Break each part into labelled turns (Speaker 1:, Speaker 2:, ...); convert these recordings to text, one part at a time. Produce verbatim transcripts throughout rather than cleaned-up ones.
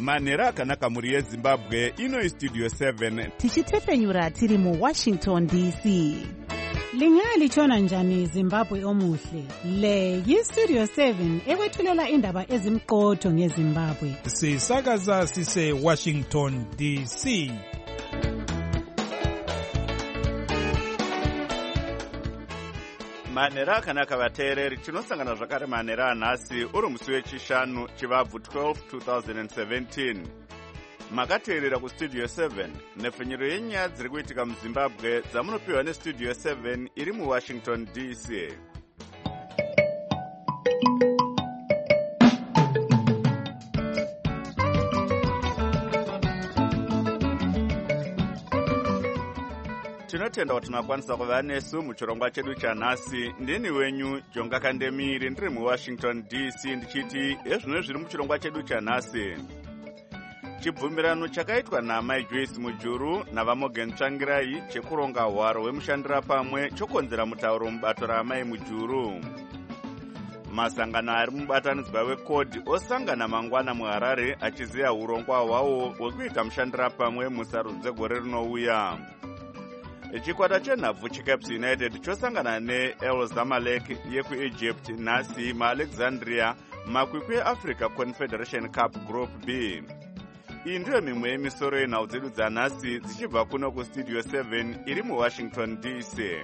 Speaker 1: manhero akanaka mhuri yezimbabwe. Ino istudio seven
Speaker 2: tichitefenyura tiri muwashington D C.
Speaker 3: Lingalitshona njani Zimbabwe omuhle? Le yistudio seven ekwethulela indaba ezimqotho ngeZimbabwe.
Speaker 4: Sisakaza sise Washington D C.
Speaker 1: manhero akanaka vateereri, tinosangana zvakare manhero anhasi uri musi wechishanu chivabvu twelve twenty seventeen. Makateerera kustudio seven nepfenyuro yenyaya dziri kuitika muzimbabwe dzamunopiwa nestudio seven iri muwashington D C. Tinotenda kuti tinokwanisa kuva nesu muchirongwa chedu chanhasi. Ndini wenyu Jonga Kandemiri, ndiri muwashington D C, ndichiti ezvino zviri muchirongwa chedu chanhasi. Chibvumirano chakaitwa naMai Joyce Mujuru navaMorgan Tsvangirai chekuronga hwaro hwemushandira pamwe chokonzera mutauro mubato raMai Mujuru. Masangano ari mubatanidzwa wekodhi osangana mangwana muHarare achiziya urongwa hwawo hwekuita mushandira pamwe musarudzo dzegore rinouya. Chikwata chenhabvu cheCaps United chosangana neEl Zamalek yekuEgypt nhasi muAlexandria makwikwi eAfrica Confederation Cup Group B. Iyi ndiyo mimwe yemisoro yenhau dzedu dzanhasi dzichibva kuno kustudio seven iri muwashington D C.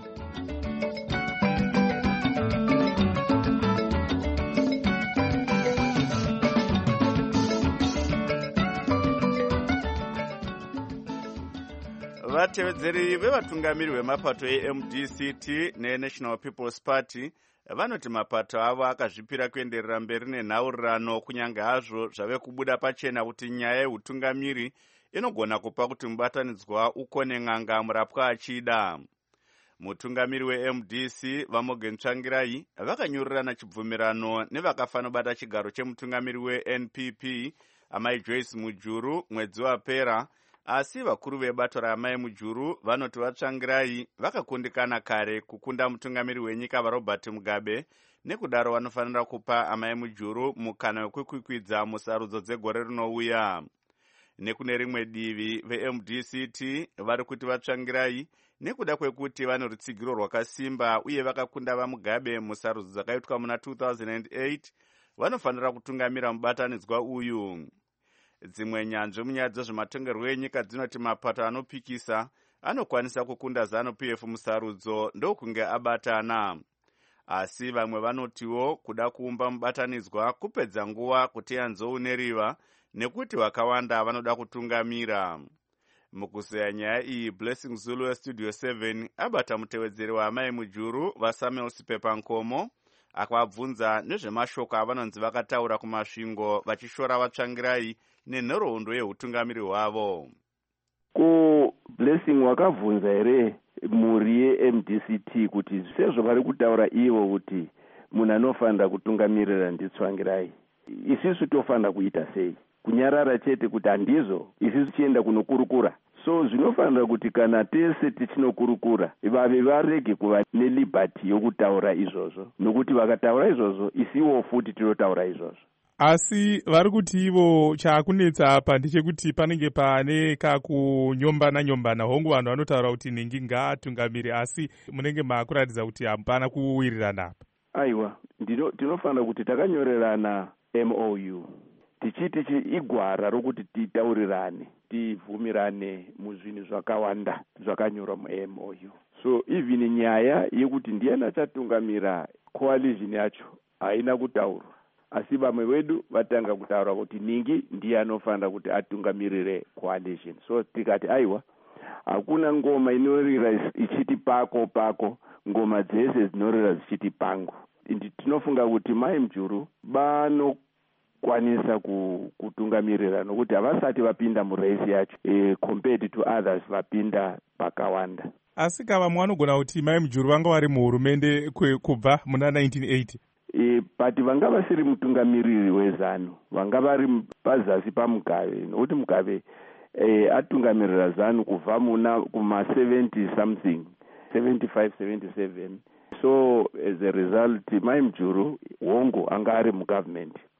Speaker 1: Vatevedzeri vevatungamiri vemapato eM D C T neNational People's Party vanoti mapato avo akazvipira kuenderera mberi nenhaurirano kunyange hazvo zvave kubuda pachena kuti nyaya yeutungamiri inogona kupa kuti mubatanidzwa ukone n'anga murapwa achida. Mutungamiri weM D C vaMorgan Tsvangirai vakanyorerana chibvumirano nevakafanobata chigaro chemutungamiri weN P P Amai Joyce Mujuru mwedzi wapera, asi vakuru vebato raMai Mujuru vanoti vaTsvangirai vakakundikana kare kukunda mutungamiri wenyika vaRobert Mugabe, nekudaro vanofanira kupa Amai Mujuru mukana wekukwikwidza musarudzo dzegore rinouya. Nekune rimwe divi veM D C T vari kuti vaTsvangirai nekuda kwekuti vane rutsigiro rwakasimba uye vakakunda vaMugabe musarudzo dzakaitwa muna two thousand eight vanofanira kutungamira mubatanidzwa uyu. Dzimwe nyanzvi munyaya dzezvematongerwo enyika dzinoti mapato anopikisa anokwanisa kukunda ZANU P F musarudzo ndokunge abatana. Asi vamwe vanotiwo kuda kuumba mubatanidzwa kupedza nguva kuti yanzouneriva nekuti vakawanda vanoda kutungamira. Mukuzeya nyaya iyi, Blessing Zulu westudio seven abata mutevedzeri waMai Mujuru vaSamuel Sipepa Nkomo akavabvunza nezvemashoko avanonzi vakataura kumasvingo vachishora vaTsvangirai nenhoroondo yeutungamiri hwavo.
Speaker 5: Ko Blessing wakabvunza here mhuri yeM D C T kuti sezvo vari kutaura ivo kuti munhu anofanira kutungamirira ndiTsvangirai, isisu tofanira kuita sei? Kunyarara chete kuti handizvo isisu tienda kunokurukura? So zvinofanira kuti kana tese tichinokurukura vave varege kuva nelibhati yokutaura izvozvo, nokuti vakataura izvozvo isiwo futi tinotaura izvozvo.
Speaker 4: Asi vari kuti ivo chaakunetsa apa ndechekuti panenge pane kakunyombana nyombana hongu vanhu vanotaura kuti ningi ngaatungamiri, asi munenge maakuratidza kuti hapana kuwirirana apa.
Speaker 5: Aiwa, tinofanira kuti takanyorerana M O U tichiti igwara rokuti titaurirane, tibvumirane muzvinhu zvakawanda zvakanyorwa muM O U. So even nyaya yekuti ndiani achatungamira coalition yacho haina kutaurwa, asi vamwe vedu vatanga kutaura kuti ningi ndiye anofanira kuti atungamirire coalition. So tikati aiwa, hakuna ngoma inorira ichiti pako pako, ngoma dzese dzinorira zichiti pangu. Indi tinofunga kuti Mai Mujuru bano kwanisa kutungamirira nokuti havasati vapinda murace yacho e, compared to others vapinda pakawanda.
Speaker 4: Asi kava mwanogona kuti Mai Mujuru vanga vari muhurumende kubva muna nineteen eighty.
Speaker 5: E, but vanga vasiri mutungamiriri wezanu, vanga vari pazasi paMugabe, nokuti Mugabe e, atungamirira ZANU kubva muna kuma seventy something, seventy-five seventy-seven. So as a result Mai Mujuru wongo anga ari mugovernment.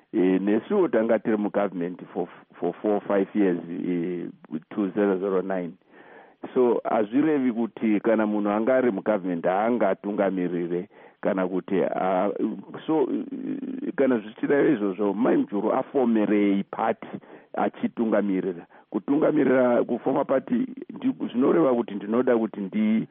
Speaker 5: e, nesuwo tanga tiri mugovernment for, for four five years e, two thousand nine. So hazvirevi kuti kana munhu anga ari mugovernment haanga atungamirire kana kuti uh, so uh, kana zvichireva izvozvo Mai Mujuru afomerei pati achitungamirira kutungamirira kufoma pati zvinoreva kuti ndinoda kuti ndi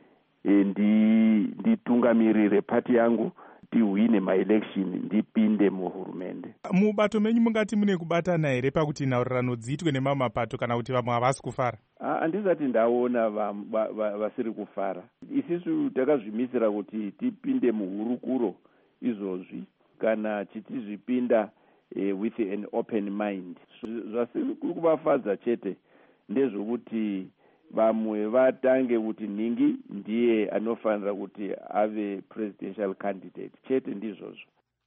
Speaker 5: ndi nditungamirire pati yangu tihwine maelection ndipinde muhurumende.
Speaker 4: Mubato menyu mungati mune kubatana here pakuti nhaurirano dziitwe nemamwe mapato kana kuti vamwe havasi kufara?
Speaker 5: Handisati ndaona vasiri kufara. Isisu takazvimisira kuti tipinde muhurukuro izvozvi kana tichizvipinda eh, with an open mind. Zvasiri kuvafadza chete ndezvokuti vamwe vatange kuti ningi ndiye anofanira kuti ave presidential candidate chete ndizvozvo.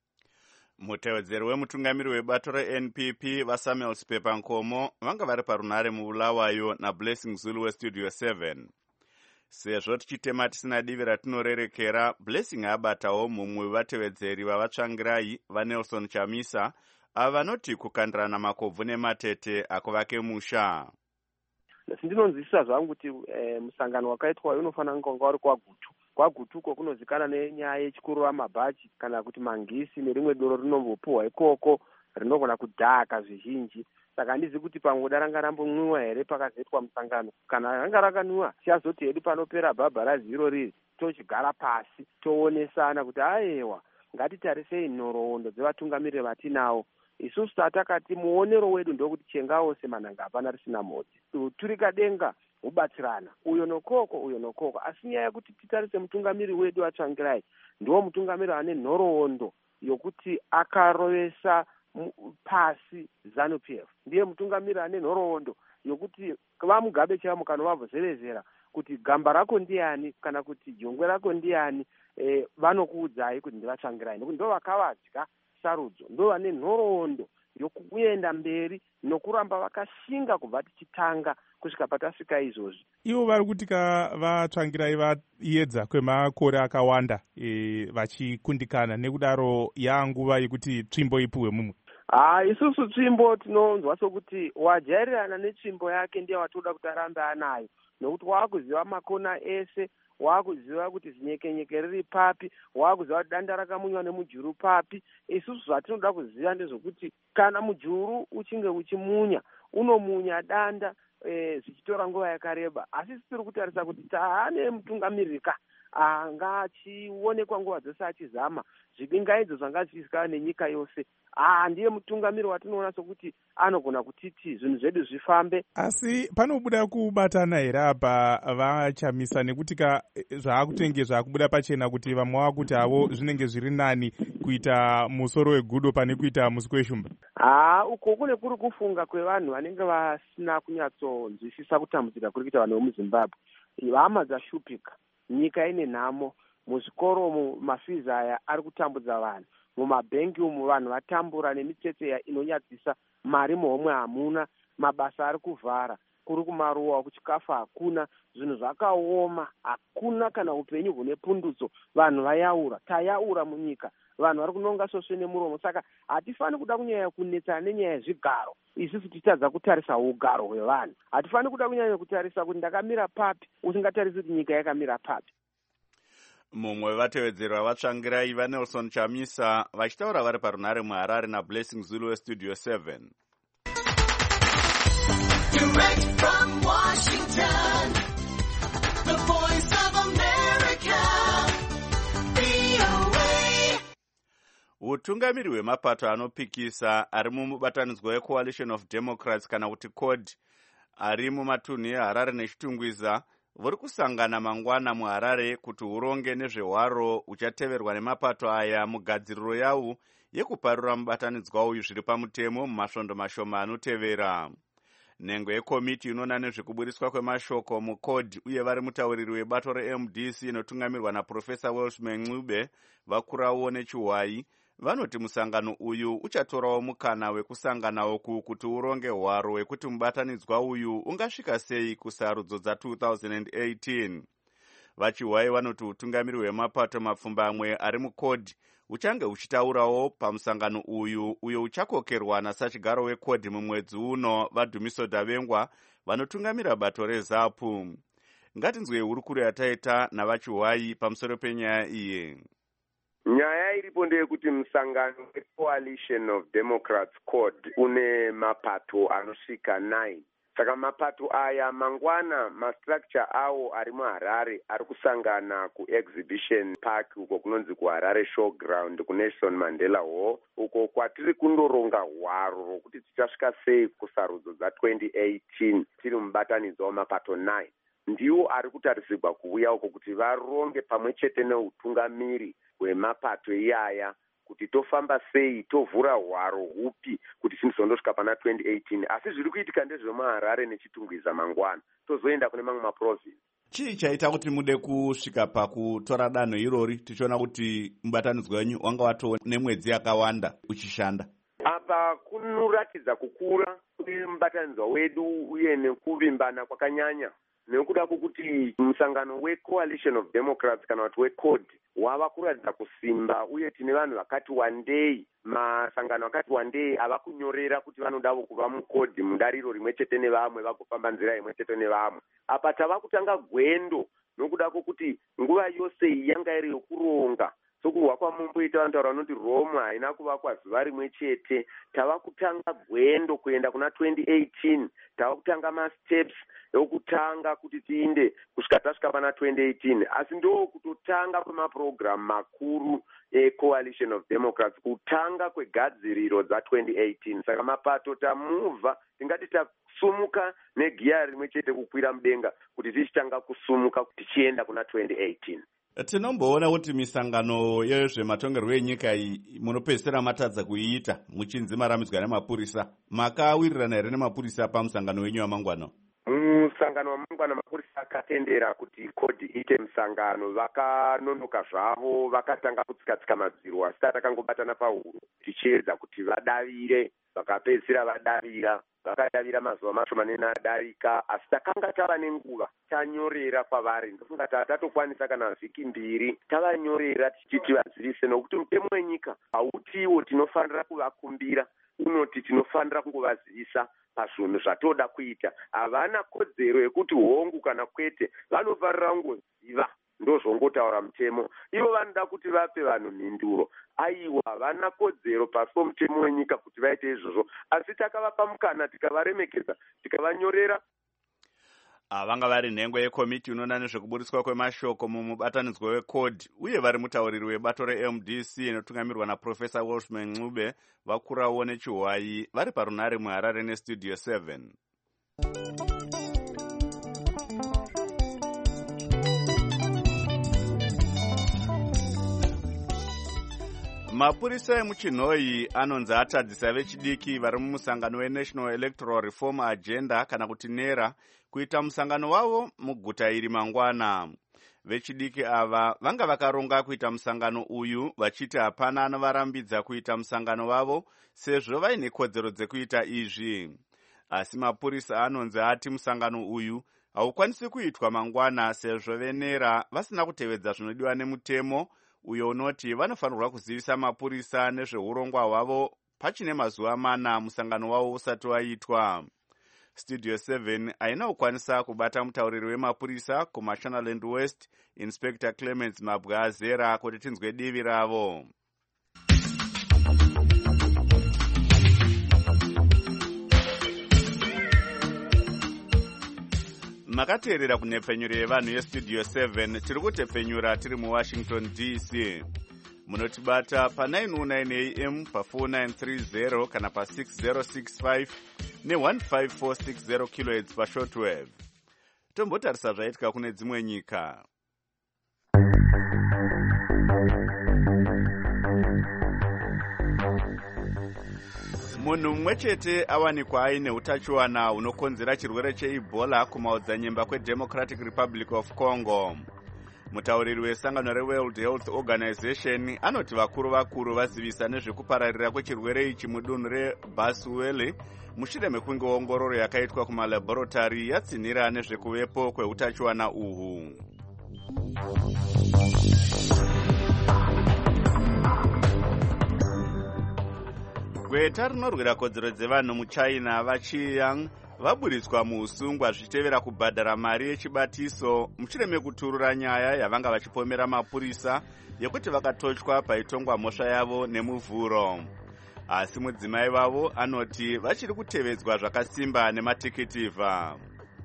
Speaker 1: Mutevedzeri wemutungamiri webato reN P P vaSamuel Sipepa Nkomo vanga vari parunare muBulawayo naBlessing Zulu weStudio seven. Sezvo tichitema tisina divi ratinorerekera, Blessing abatawo mumwe wevatevedzeri vavatsvangirai vaNelson Chamisa ava vanoti kukandirana makobvu nematete akuvake musha.
Speaker 6: Sindinonzwisisa zvangu kuti eh, musangano wakaitwa unofanira kunge uri kwaGutu. KwaGutuko kunozikana nenyaya yechikuru mabhachi kana kuti mangisi nerimwe doro rinombopuhwa ikoko rinogona kudhaka zvizhinji. Saka handizi kuti pamwe daranga rambomwiwa here pakazoitwa musangano. Kana ranga rakanwiwa tichazoti hedu panopera bhabha raziro riri tochigara pasi toonesana kuti ayewa ngatitarisei nhoroondo dzevatungamiriri vatinawo. Isusu tatakati muonero wedu ndokuti chenga wose manhanga hapana risina mhodzi. Turika denga hubatsirana uyo nokoko uyo nokoko. Asi nyaya yekuti titarise mutungamiri wedu atsvangirai ndiwo mutungamiri ane nhoroondo yokuti akarovesa pasi ZANU P F. Ndiye mutungamiri ane nhoroondo yokuti vamugabe chavo kanovavhozevezera kuti gamba rako ndiani kana kuti jongwe rako ndiani eh, vanokuudzai kuti ndivatsvangirai nekuti ndo vakavadya sarudzo, ndo vane nhoroondo yokuenda mberi nokuramba vakashinga kubva tichitanga kusvika patasvika izvozvi.
Speaker 4: Ivo vari kuti ka vatsvangirai vaedza kwemakore akawanda e, vachikundikana nekudaro yanguva yekuti tsvimbo ipuhwe mumwe.
Speaker 6: Ah, isusu tsvimbo tinonzwa sokuti wajairirana netsvimbo yake ndiye watoda kuti arambe anayo nokuti waakuziva makona ese, waakuziva kuti zinyekenyeke riri papi, waakuziva kuti danda rakamunywa nemujuru papi. Isusu zvatinoda kuziva ndezvokuti kana mujuru uchinge uchimunya unomunya danda e, zvichitora nguva yakareba. Asi tiri kutarisa kuti taane mutungamirika anga achionekwa nguva dzose achizama zvibingaidzo zvanga zvichizikanwa nenyika yose. Ah, ndiye mutungamiri watinoona sokuti anogona kutiti zvinhu zvedu zvifambe.
Speaker 4: Asi panobuda kubatana here apa vaChamisa nekuti ka zvaakutenge zvaakubuda pachena kuti vamwe vakuti havo zvinenge zviri nani kuita musoro wegudo pane kuita musi weshumba.
Speaker 6: Ah, uko kune kuri kufunga kwevanhu vanenge vasina kunyatsonzwisisa kutambudzika kuri kuita vanhu vemuZimbabwe. Hama dzashupika, nyika ine nhamo, muzvikoro mu mafizi aya ari kutambudza vanhu, mumabhengi umu vanhu vatambura nemitsetse inonyadzisa, mari muhomwe hamuna, mabasa ari kuvhara, kuri kumaruwa kuchikafu hakuna, zvinhu zvakaoma, hakuna kana upenyu hune pundutso, vanhu vayaura, tayaura munyika, vanhu vari kunonga sosve nemuromo. Saka hatifani kuda kunyanya kunetsana nenyaya yezvigaro, isusu tichitadza kutarisa ugaro hwevanhu. Hatifani kuda kunyanya kutarisa kuti ndakamira papi usingatarisi kuti nyika yakamira papi.
Speaker 1: Mumwe wevatevedzeri vavatsvangirai vaNelson Chamisa vachitaura vari parunare muHarare naBlessing Zulu weStudio seven.
Speaker 7: Direct from Washington, the voice of America, V O A.
Speaker 1: Utungamiri hwemapato anopikisa ari mumubatanidzwa weCoalition of Democrats kana kuti C O D ari mumatunhu eHarare neChitungwiza vuri kusangana mangwana muHarare kuti huronge nezvehwaro uchateverwa nemapato aya mugadziriro yawo yekuparura mubatanidzwa uyu zviri pamutemo mumasvondo mashoma anotevera. Nhengo yekomiti inoona nezvekuburiswa kwemashoko muC O D uye vari mutauriri webato reM D C inotungamirwa naProfesa Welshman Ncube vakurawo nechiwai vanoti musangano uyu uchatorawo mukana wekusangana uku kuti uronge hwaro wekuti mubatanidzwa uyu ungasvika sei kusarudzo dza two thousand eighteen. Vachiwai vanoti utungamiri hwemapato mapfumbamwe ari mukodhi uchange uchitaurawo pamusangano uyu uyo uchakokerwa nasachigaro wekodhi mumwedzi uno vaDhumiso Davengwa vanotungamira bato reZAPU. Ngatinzwe hurukuro yataita navachiwai pamusoro penyaya iyi.
Speaker 8: Nyaya iripo ndeyekuti musangano weCoalition of Democrats Code une mapato anosvika nine. Saka mapato aya mangwana mastructure awo ari muHarare ari kusangana kuExhibition Park uko kunonzi kuHarare Showground kuNelson Mandela Hall uko kwatiri kundoronga hwaro rokuti tichasvika sei kusarudzo dza twenty eighteen tiri mubatanidzo wamapato nine. Ndiwo ari kutarisirwa kuuya uko kuti varonge pamwe chete neutungamiri hwemapato iyaya kuti tofamba sei, tovhura hwaro hupi kuti tinozondosvika pana twenty eighteen. Asi zviri kuitika ndezvemuHarare nechitungwiza mangwana, tozoenda kune mamwe maprovinsi.
Speaker 1: Chii chaita kuti mude kusvika pakutora danho irori tichiona kuti mubatanidzwa wenyu wanga watova nemwedzi yakawanda uchishanda?
Speaker 8: Apa kunoratidza kukura kwemubatanidzwa wedu uye nekuvimbana kwakanyanya nekuda kwokuti musangano weCoalition of Democrats kana kuti weCODE wava kuratidza kusimba uye tine vanhu vakati wandei, masangano akati wandei ava kunyorera kuti vanodavo kuva muCODE mudariro rimwe chete nevamwe vagofamba nzira imwe chete nevamwe. Apa tava kutanga gwendo nokuda kwokuti nguva yose iyi yanga iri yokuronga. Sokurwa kwamumboita vanhu taura vanoti Rome haina kuvakwa zuva rimwe chete. Tava kutanga gwendo kuenda kuna twenty eighteen. Tava kutanga masteps ekutanga kuti tiinde kusvika tasvika pana twenty eighteen. Asi ndo kutotanga kwemaprogram makuru eCoalition of Democrats, kutanga kwegadziriro dza twenty eighteen. Saka mapato tamuvha tingati tasumuka negiya rimwe chete kukwira mudenga kuti tichitanga kusumuka tichienda kuna twenty eighteen.
Speaker 1: Tinomboona kuti misangano yezvematongerwo enyika iyi munopedzisira matadza kuiita muchinzi maramidzwa nemapurisa. Makawirirana here nemapurisa pamusangano wenyu wamangwana?
Speaker 8: Musangano wamangwana mapurisa akatendera kuti CODE iite musangano, vakanonoka zvavo, vakatanga kutsika-tsika madziro, asi tatakangobatana pahuro tichiedza kuti vadavire, vakapedzisira vadavira, vakadavira mazuva mashomanene adarika, asi takanga tava nenguva tanyorera kwavari. Ndofunga tatokwanisa kana vhiki mbiri tavanyorera tichiti vadzivise, nokuti mutemo wenyika hautiwo tinofanira kuvakumbira, unoti tinofanira kungovazivisa pazvinhu zvatoda kuita. Havana kodzero yekuti hongu kana kwete, vanofarira kungoziva ndozvongotaura mutemo. Ivo vanoda kuti vape vanhu mhinduro. Aiwa, havana kodzero pasi pomutemo wenyika kuti vaite izvozvo, asi takavapa mukana, tikavaremekedza, tikavanyorera.
Speaker 1: Vanga vari nhengo yekomiti inoona nezvekuburiswa kwemashoko mumubatanidzwa weCODE uye vari mutauriri webato reM D C inotungamirwa naProfesa Welshman Ncube vakurawo nechiwai vari parunare muHarare neStudio seven. Mapurisa emuchinhoi anonzi atadzisa vechidiki vari mumusangano weNational Electoral Reform Agenda kana kuti NERA kuita musangano wavo muguta iri mangwana. Vechidiki ava vanga vakaronga kuita musangano uyu vachiti hapana anovarambidza kuita musangano wavo sezvo vaine kodzero dzekuita izvi. Asi mapurisa anonzi ati musangano uyu haukwanisi kuitwa mangwana sezvo venera vasina kutevedza zvinodiwa nemutemo uyo unoti vanofanirwa kuzivisa mapurisa nezveurongwa hwavo pachine mazuva mana musangano wavo usati waitwa. Studio seven haina kukwanisa kubata mutauriri wemapurisa kuMashonaland West, Inspector Clements Mabwazera, kuti tinzwe divi ravo. Makateerera kunhepfenyuro yevanhu yeStudio seven, tiri kutepfenyura tiri muWashington D C. Munotibata pa nine oh nine A M, pa four nine three zero kana pa six zero six five ne one five four six zero kilohertz pa shortwave. Tombotarisa zvaitika kune dzimwe nyika. Munhu mumwe chete awanikwa aine utachiwana unokonzera chirwere cheEbola kumaodzanyemba kweDemocratic Republic of Congo. Mutauriri wesangano reWorld Health Organization anoti vakuru vakuru vazivisa nezvekupararira kwechirwere ichi mudunhu reBaswele mushure mekunge ongororo yakaitwa kumalaboratory yatsinhira nezvekuvepo kweutachiwana uhu. gweta rinorwira kodzero dzevanhu muchina vachiyang vaburitswa muusungwa zvichitevera kubhadhara mari yechibatiso mushure mekuturura nyaya yavanga vachipomera mapurisa yekuti vakatochwa paitongwa mhosva yavo nemuvhuro. Asi mudzimai vavo anoti vachiri kutevedzwa zvakasimba nemateketivha.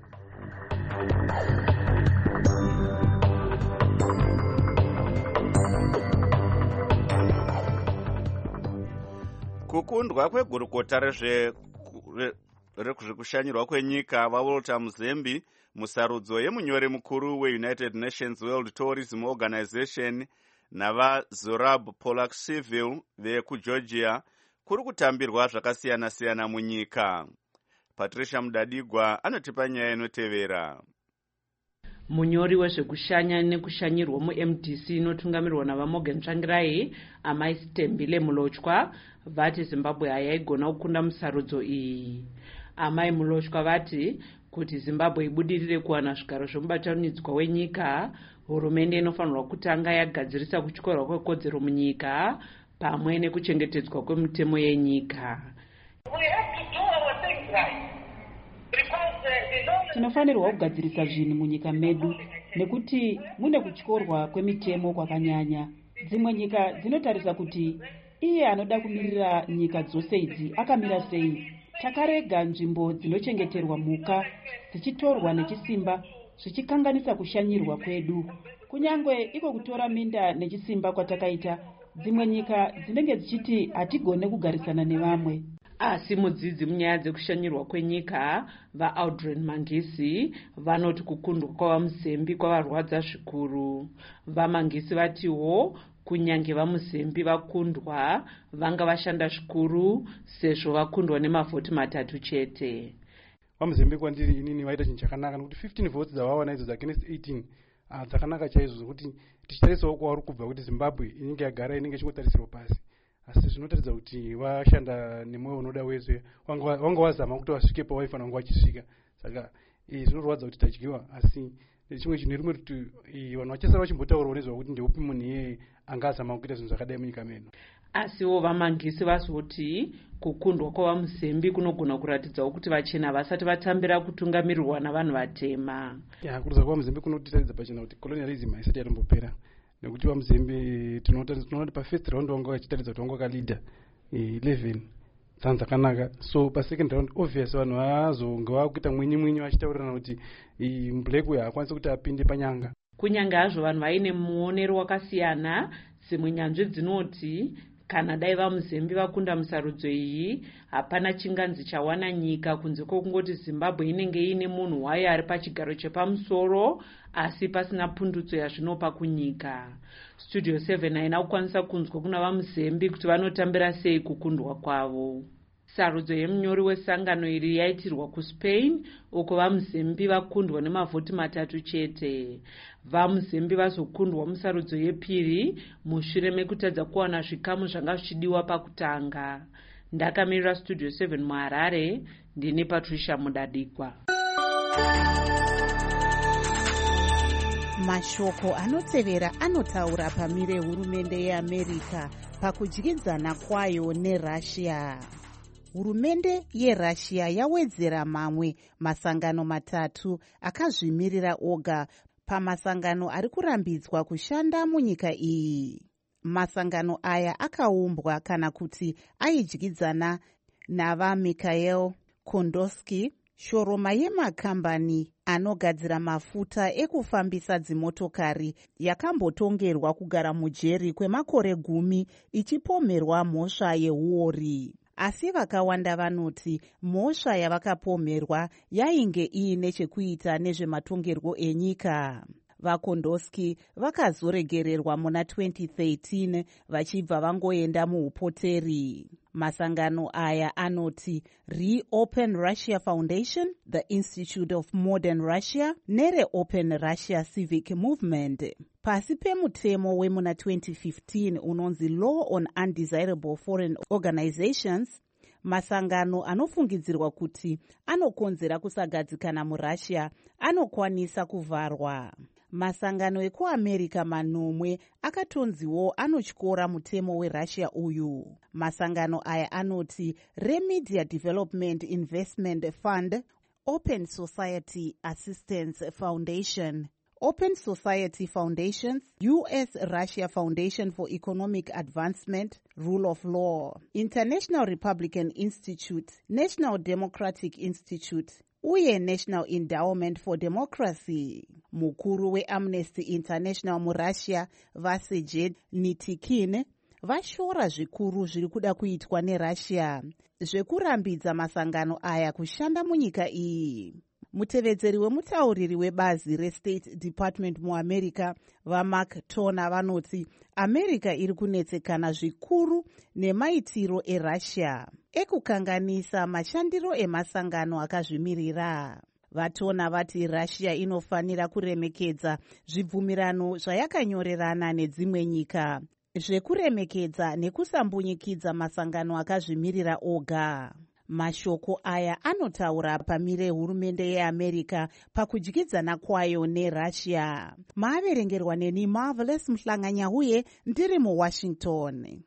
Speaker 1: Kukundwa kwegurukota rezve rekuzvekushanyirwa kwenyika vaWalter Muzembi musarudzo yemunyori mukuru weUnited Nations World Tourism Organization navaZorab Polakshvili vekuGeorgia kuri kutambirwa zvakasiyana-siyana munyika. Patricia Mudadigwa anotipa nyaya inotevera.
Speaker 9: Munyori wezvekushanya nekushanyirwa mu-M D C inotungamirwa navaMorgan Tsvangirai Amai Sitembile Mulochwa vati Zimbabwe hayaigona kukunda musarudzo iyi. Amai Mulochwa vati kuti Zimbabwe ibudirire kuwana zvigaro zvomubatanidzwa wenyika, hurumende inofanirwa kutanga yagadzirisa kutyora kwekodzero munyika pamwe nekuchengetedzwa kwemitemo yenyika.
Speaker 10: Tinofanirwa kugadzirisa zvinhu munyika medu nekuti mune kutyorwa kwemitemo kwakanyanya. Dzimwe nyika dzinotarisa kuti iye anoda kumirira nyika dzose idzi akamira sei. Takarega nzvimbo dzinochengeterwa mhuka dzichitorwa nechisimba zvichikanganisa kushanyirwa kwedu. Kunyangwe iko kutora minda nechisimba kwatakaita, dzimwe nyika dzinenge dzichiti hatigone kugarisana nevamwe.
Speaker 9: Asi mudzidzi munyaya dzekushanyirwa kwenyika vaAudren Mangisi vanoti kukundwa kwavaMuzembi kwavarwadza zvikuru. VaMangisi vatiwo kunyange vaMuzembi vakundwa vanga vashanda zvikuru sezvo vakundwa nemavhoti matatu chete.
Speaker 11: VaMuzembi kwandiri inini vaita chinhu chakanaka nekuti fifteen votes dzavawana idzo against eighteen dzakanaka chaizvo zvokuti tichitarisawo kwavari kubva kuti Zimbabwe inenge yagara inenge ichikotarisirwa pasi. Asi zvinotaridza kuti vashanda nemwoyo unoda wese, wanga wazama kuti vasvike pavaifanira kunge vachisvika. Saka zvinorwadza kuti tadyiwa, asi chimwe chinhu rimwe kuti vanhu vachasara vachimbotaurawo nezva kuti ndeupi munhu iye anga azama kuita zvinhu zvakadai munyika medu.
Speaker 9: Asiwo vaMangisi vazoti kukundwa kwavaMuzembi kunogona kuratidzawo kuti vachena vasati vatambira kutungamirirwa navanhu vatema.
Speaker 11: Ya, kuruza kwavaMuzembi kunotitaridza pachena kuti colonialism haisati yatombopera. Nekuti vaMuzembi tinoona kuti pafirst round wanga vachitaridza kuti wanga wakalida eleven dzanza kanaka. So pasecond round obvious vanhu vazonge vakuita mwinyi mwinyi vachitaurirana kuti black uyu haakwanisi kuti apinde panyanga.
Speaker 9: Kunyange hazvo vanhu vaine muonero wakasiyana, dzimwe nyanzvi dzinoti kana dai vaMuzembi vakunda musarudzo iyi hapana chinganzi chawana nyika kunze kwokungoti Zimbabwe inenge ine munhu wayo ari pachigaro chepamusoro asi pasina pundutso yazvinopa kunyika. Studio seven haina kukwanisa kunzwa kuna vaMuzembi kuti vanotambira sei kukundwa kwavo. Sarudzo yemunyori wesangano iri yaitirwa kuSpain uko vaMuzembi vakundwa nemavhoti matatu chete. VaMuzembi vazokundwa musarudzo yepiri mushure mekutadza kuwana zvikamu zvanga zvichidiwa pakutanga. Ndakamirira Studio seven muHarare, ndini Patricia Mudadigwa.
Speaker 2: Mashoko anotevera anotaura pamire hurumende yeAmerica pakudyidzana kwayo neRussia. Hurumende yeRussia yawedzera mamwe masangano matatu akazvimirira oga pamasangano ari kurambidzwa kushanda munyika iyi. Masangano aya akaumbwa kana kuti aidyidzana navaMikhail Khodorkovsky, shoroma yemakambani anogadzira mafuta ekufambisa dzimotokari yakambotongerwa kugara mujeri kwemakore gumi ichipomerwa mhosva yeuori. Asi vakawanda vanoti mhosva yavakapomerwa yainge iine chekuita nezvematongerwo enyika. VaKhodorkovsky vakazoregererwa muna twenty thirteen vachibva vangoenda muupoteri. Masangano aya anoti Reopen Russia Foundation, the Institute of Modern Russia neReopen Russia Civic Movement. Pasi pemutemo wemuna twenty fifteen unonzi Law on Undesirable Foreign Organizations, masangano anofungidzirwa kuti anokonzera kusagadzikana muRussia anokwanisa kuvharwa. Masangano ekuamerica manomwe akatonziwo anotyora mutemo werussia uyu. Masangano aya anoti Remedia Development Investment Fund, Open Society Assistance Foundation, Open Society Foundations, U S Russia Foundation for Economic Advancement, Rule of Law, International Republican Institute, National Democratic Institute, uye National Endowment for Democracy. Mukuru weAmnesty International muRussia, Vasej Nikitin, vashora zvikuru zviri kuda kuitwa neRussia zvekurambidza masangano aya kushanda munyika iyi. Mutevedzeri wemutauriri webazi reState Department muAmerica, vaMark Toner, vanoti America iri kunetsekana zvikuru nemaitiro eRussia ekukanganisa mashandiro emasangano akazvimirira. Vatona vati Russia inofanira kuremekedza zvibvumirano zvayakanyorerana nedzimwe nyika, zvekuremekedza nekusambunyikidza masangano akazvimirira oga. Mashoko aya anotaura pamire hurumende yeAmerica pakudyidzana kwayo neRussia. Maaverengerwa neni Marvelous Mhlanganya ndiri muWashington.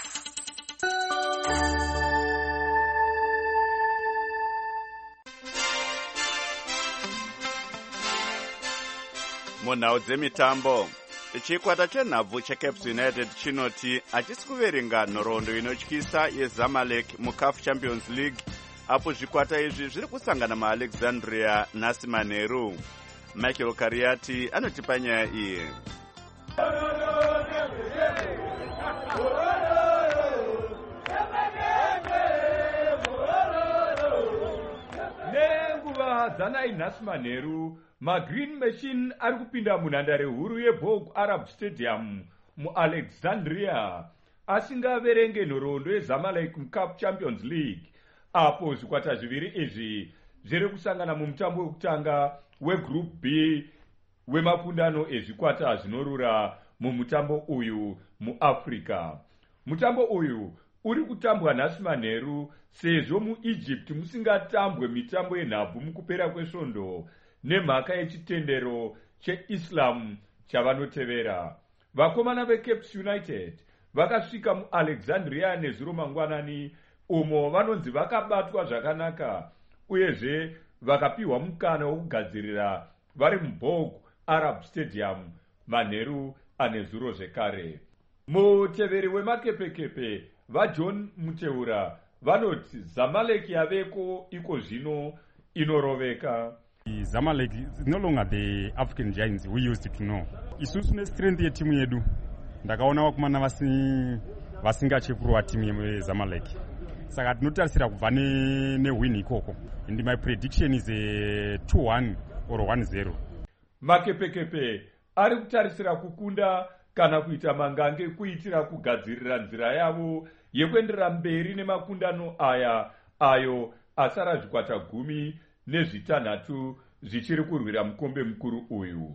Speaker 1: Munhau dzemitambo, chikwata chenhabvu cheCaps United chinoti hachisi kuverenga nhoroondo inotyisa yeZamalek muCAF Champions League, apo zvikwata izvi zviri kusangana maAlexandria nhasi manheru. Michael Kariati anotipa nyaya iyi.
Speaker 12: Nenguva dzanai nhasi manheru, maGreen Machine ari kupinda munhandare huru yeBourg Arab Stadium muAlexandria asingaverenge nhoroondo yeZamalek muCAF Champions League, apo zvikwata zviviri izvi zviri kusangana mumutambo wekutanga weGroup B wemakundano ezvikwata zvinorura mumutambo uyu muAfrica. Mutambo uyu uri kutambwa nhasi manheru sezvo muEgypt musingatambwe mitambo yenhabvu mukupera kwesvondo nemhaka yechitendero cheIslam chavanotevera. Vakomana veCaps United vakasvika muAlexandria nezuro mangwanani, umo vanonzi vakabatwa zvakanaka uyezve vakapiwa mukana wokugadzirira vari muBourg Arab Stadium manheru anezuro zvekare. Muteveri wemakepekepe vaJohn Muteura vanoti Zamalek yaveko iko zvino inoroveka.
Speaker 13: Zamalek is no longer the African giants we used to know. Isusu nestrength yetimu yedu ndakaona vakomana vasi vasingachepurwa timu yeZamalek, saka tinotarisira kubva newin ikoko, and my prediction is a two one or one zero.
Speaker 12: Makepekepe ari kutarisira kukunda kana kuita mangange kuitira kugadzirira nzira yavo yekuenderera mberi nemakundano aya ayo asara zvikwata gumi nezvitanhatu zvichiri kurwira mukombe mukuru uyu.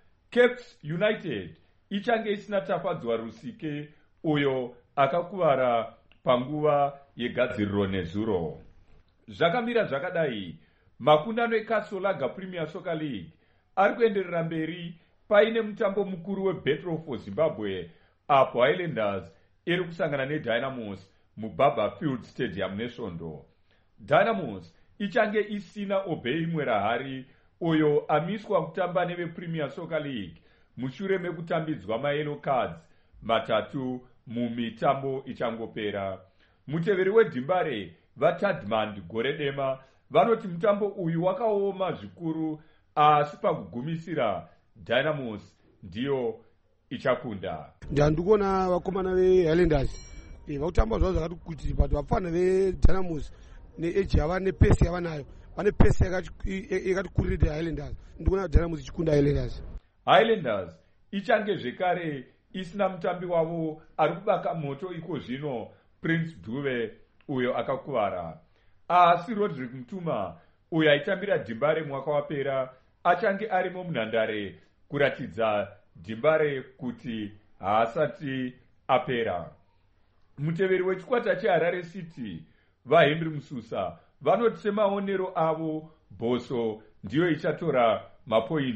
Speaker 12: Caps United ichange isina tafadzwa Rusike uyo akakuvara panguva yegadziriro nezuro. Zvakamira zvakadai, makundano eKasolaga Premier Soccer League ari kuenderera mberi paine mutambo mukuru weBattle for Zimbabwe, apo Highlanders iri kusangana neDynamos muBaba Field Stadium nesvondo. Dynamos ichange isina Obey Mwerahari uyo amiswa kutamba nevePremier Soccer League mushure mekutambidzwa mayellow cards matatu mumitambo ichangopera. Muteveri weDimbare vaTadmand gore dema vanoti mutambo uyu wakaoma zvikuru, asi pakugumisira Dynamos ndiyo ichakunda.
Speaker 14: Ndandikuona vakomana veHighlanders vakutamba zvavo zvakati kuti but vafana veDynamos neeji yava nepesi yavanayo, vane pesi yakati kurira Highlanders. Ndikuona Dynamos ichikunda Highlanders.
Speaker 12: Highlanders ichange zvekare isina mutambi wavo ari kubaka moto iko zvino, Prince Duve uyo akakuvara, asi Roderick Mtuma uyo aitambira Dimbare mwaka wapera achange arimo munhandare kuratidza Dimbare kuti haasati apera. Muteveri wechikwata cheHarare City vaHenry Mususa vanoti semaonero avo Boso ndiyo ichatora mapoints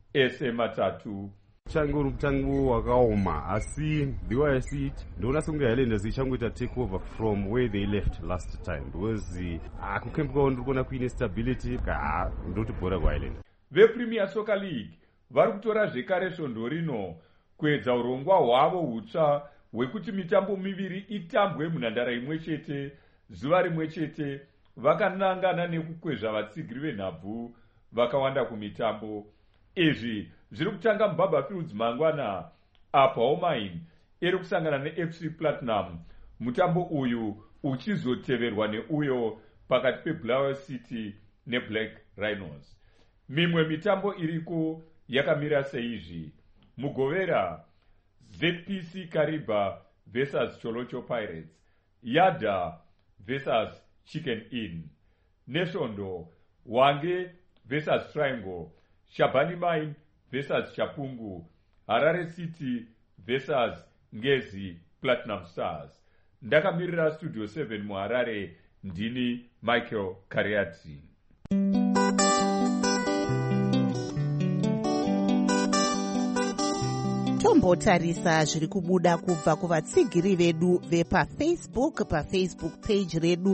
Speaker 12: ese matatu.
Speaker 13: Change uri mutambo wakaoma asi the way I see it ndoona sekunge Highlanders ichangoita take over from where they left last time because akukemba kwavo ndiri kuona kuine stability ndoti bhora kuHighlanders.
Speaker 12: VePremier Soccer League vari kutora zvekare svondo rino kuedza urongwa hwavo hutsva hwekuti mitambo miviri itambwe munhandare imwe chete zuva rimwe chete, vakanangana nekukwezva vatsigiri venhabvu vakawanda kumitambo. Izvi zviri kutanga muBarberfields mangwana apa Omine iri kusangana neF C Platinum, mutambo uyu uchizoteverwa neuyo pakati peBulawayo City neBlack Rhinos. Mimwe mitambo iriko yakamira seizvi: Mugovera Z P C Kariba versus Cholocho Pirates, Yada versus Chicken Inn, Neshondo Wange versus Triangle, Shabani Mine versus Chapungu, Harare City versus Ngezi Platinum Stars. Ndakamirira Studio seven muHarare, ndini Michael Kariati.
Speaker 2: tombotarisa zviri kubuda kubva kuvatsigiri vedu vepafacebook pafacebook page redu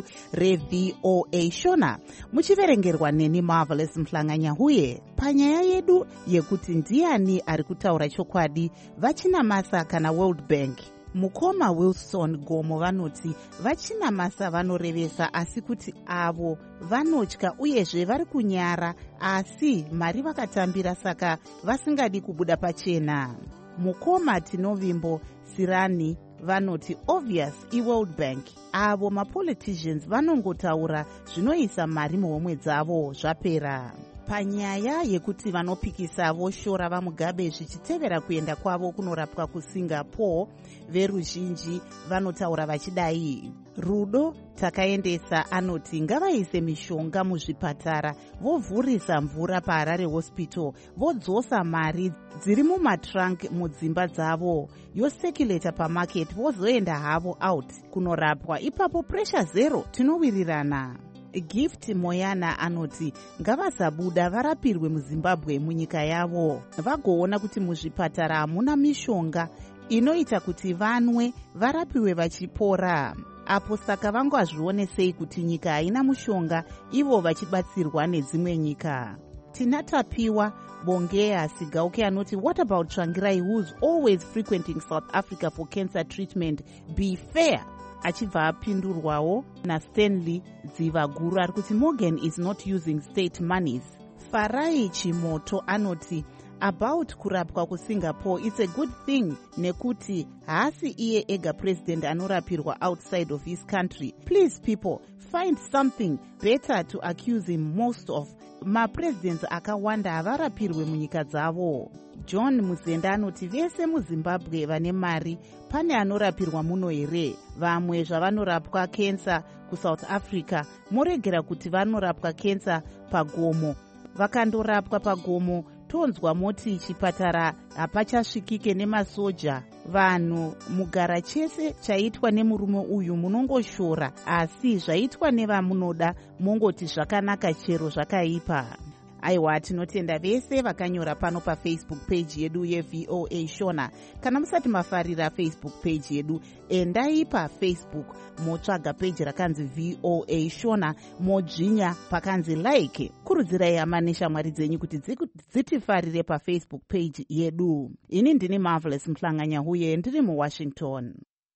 Speaker 2: reVOA Shona, muchiverengerwa neni Marvelous Mhlanganyahuye. Panyaya yedu yekuti ndiani ari kutaura chokwadi, vachinamasa kana World Bank. Mukoma Wilson Gomo vanoti vachinamasa vanorevesa asi kuti avo vanotya uyezve vari kunyara asi mari vakatambira saka vasingadi kubuda pachena. Mukoma Tinovimbo Sirani vanoti obvious iWorld Bank, avo mapoliticians vanongotaura zvinoisa mari muhomwe dzavo zvapera. Panyaya yekuti vanopikisa voshora vaMugabe zvichitevera kuenda kwavo kunorapwa kuSingapore, veruzhinji vanotaura vachidai. Rudo Takaendesa anoti ngavaise mishonga muzvipatara, vovhurisa mvura paHarare Hospital, vodzosa mari dziri mumatrunk mudzimba dzavo, yosekuleta pamarket, vozoenda havo out kunorapwa, ipapo pressure zero, tinowirirana. Gift Moyana anoti ngavasabuda varapirwe muZimbabwe munyika yavo, vagoona kuti muzvipatara hamuna mishonga inoita kuti vanwe varapiwe vachipora. Apo saka vangazvionesei kuti nyika haina mushonga ivo vachibatsirwa nedzimwe nyika. Tinatapiwa Bongea Sigauke anoti what about Tsvangirai who's always frequenting South Africa for cancer treatment? Be fair. Achibva apindurwawo naStanley Dzivaguru ari kuti Morgan is not using state monies. Farai Chimoto anoti about kurapwa kuSingapore, it's a good thing nekuti haasi iye ega president anorapirwa outside of his country. Please people, find something better to accuse him. Most of mapresidents akawanda havarapirwe munyika dzavo. John Muzenda anoti vese muZimbabwe vane mari, pane anorapirwa muno here? Vamwe zvavanorapwa kensa kuSouth Africa, moregera kuti vanorapwa kensa pagomo. Vakandorapwa pagomo, tonzwa moti chipatara hapachasvikike nemasoja. Vanhu mugara chese chaitwa nemurume uyu munongoshora, asi zvaitwa nevamunoda mongoti zvakanaka chero zvakaipa. Aiwa, tinotenda vese vakanyora pano paFacebook page yedu yeVOA Shona. Kana musati mafarira Facebook page yedu, endai paFacebook motsvaga page rakanzi VOA Shona, modzvinya pakanzi like. Kurudzirai hama neshamwari dzenyu kuti dzitifarire paFacebook page yedu. Ini ndini Marvelous Mhlanganyahuye, ndiri muWashington.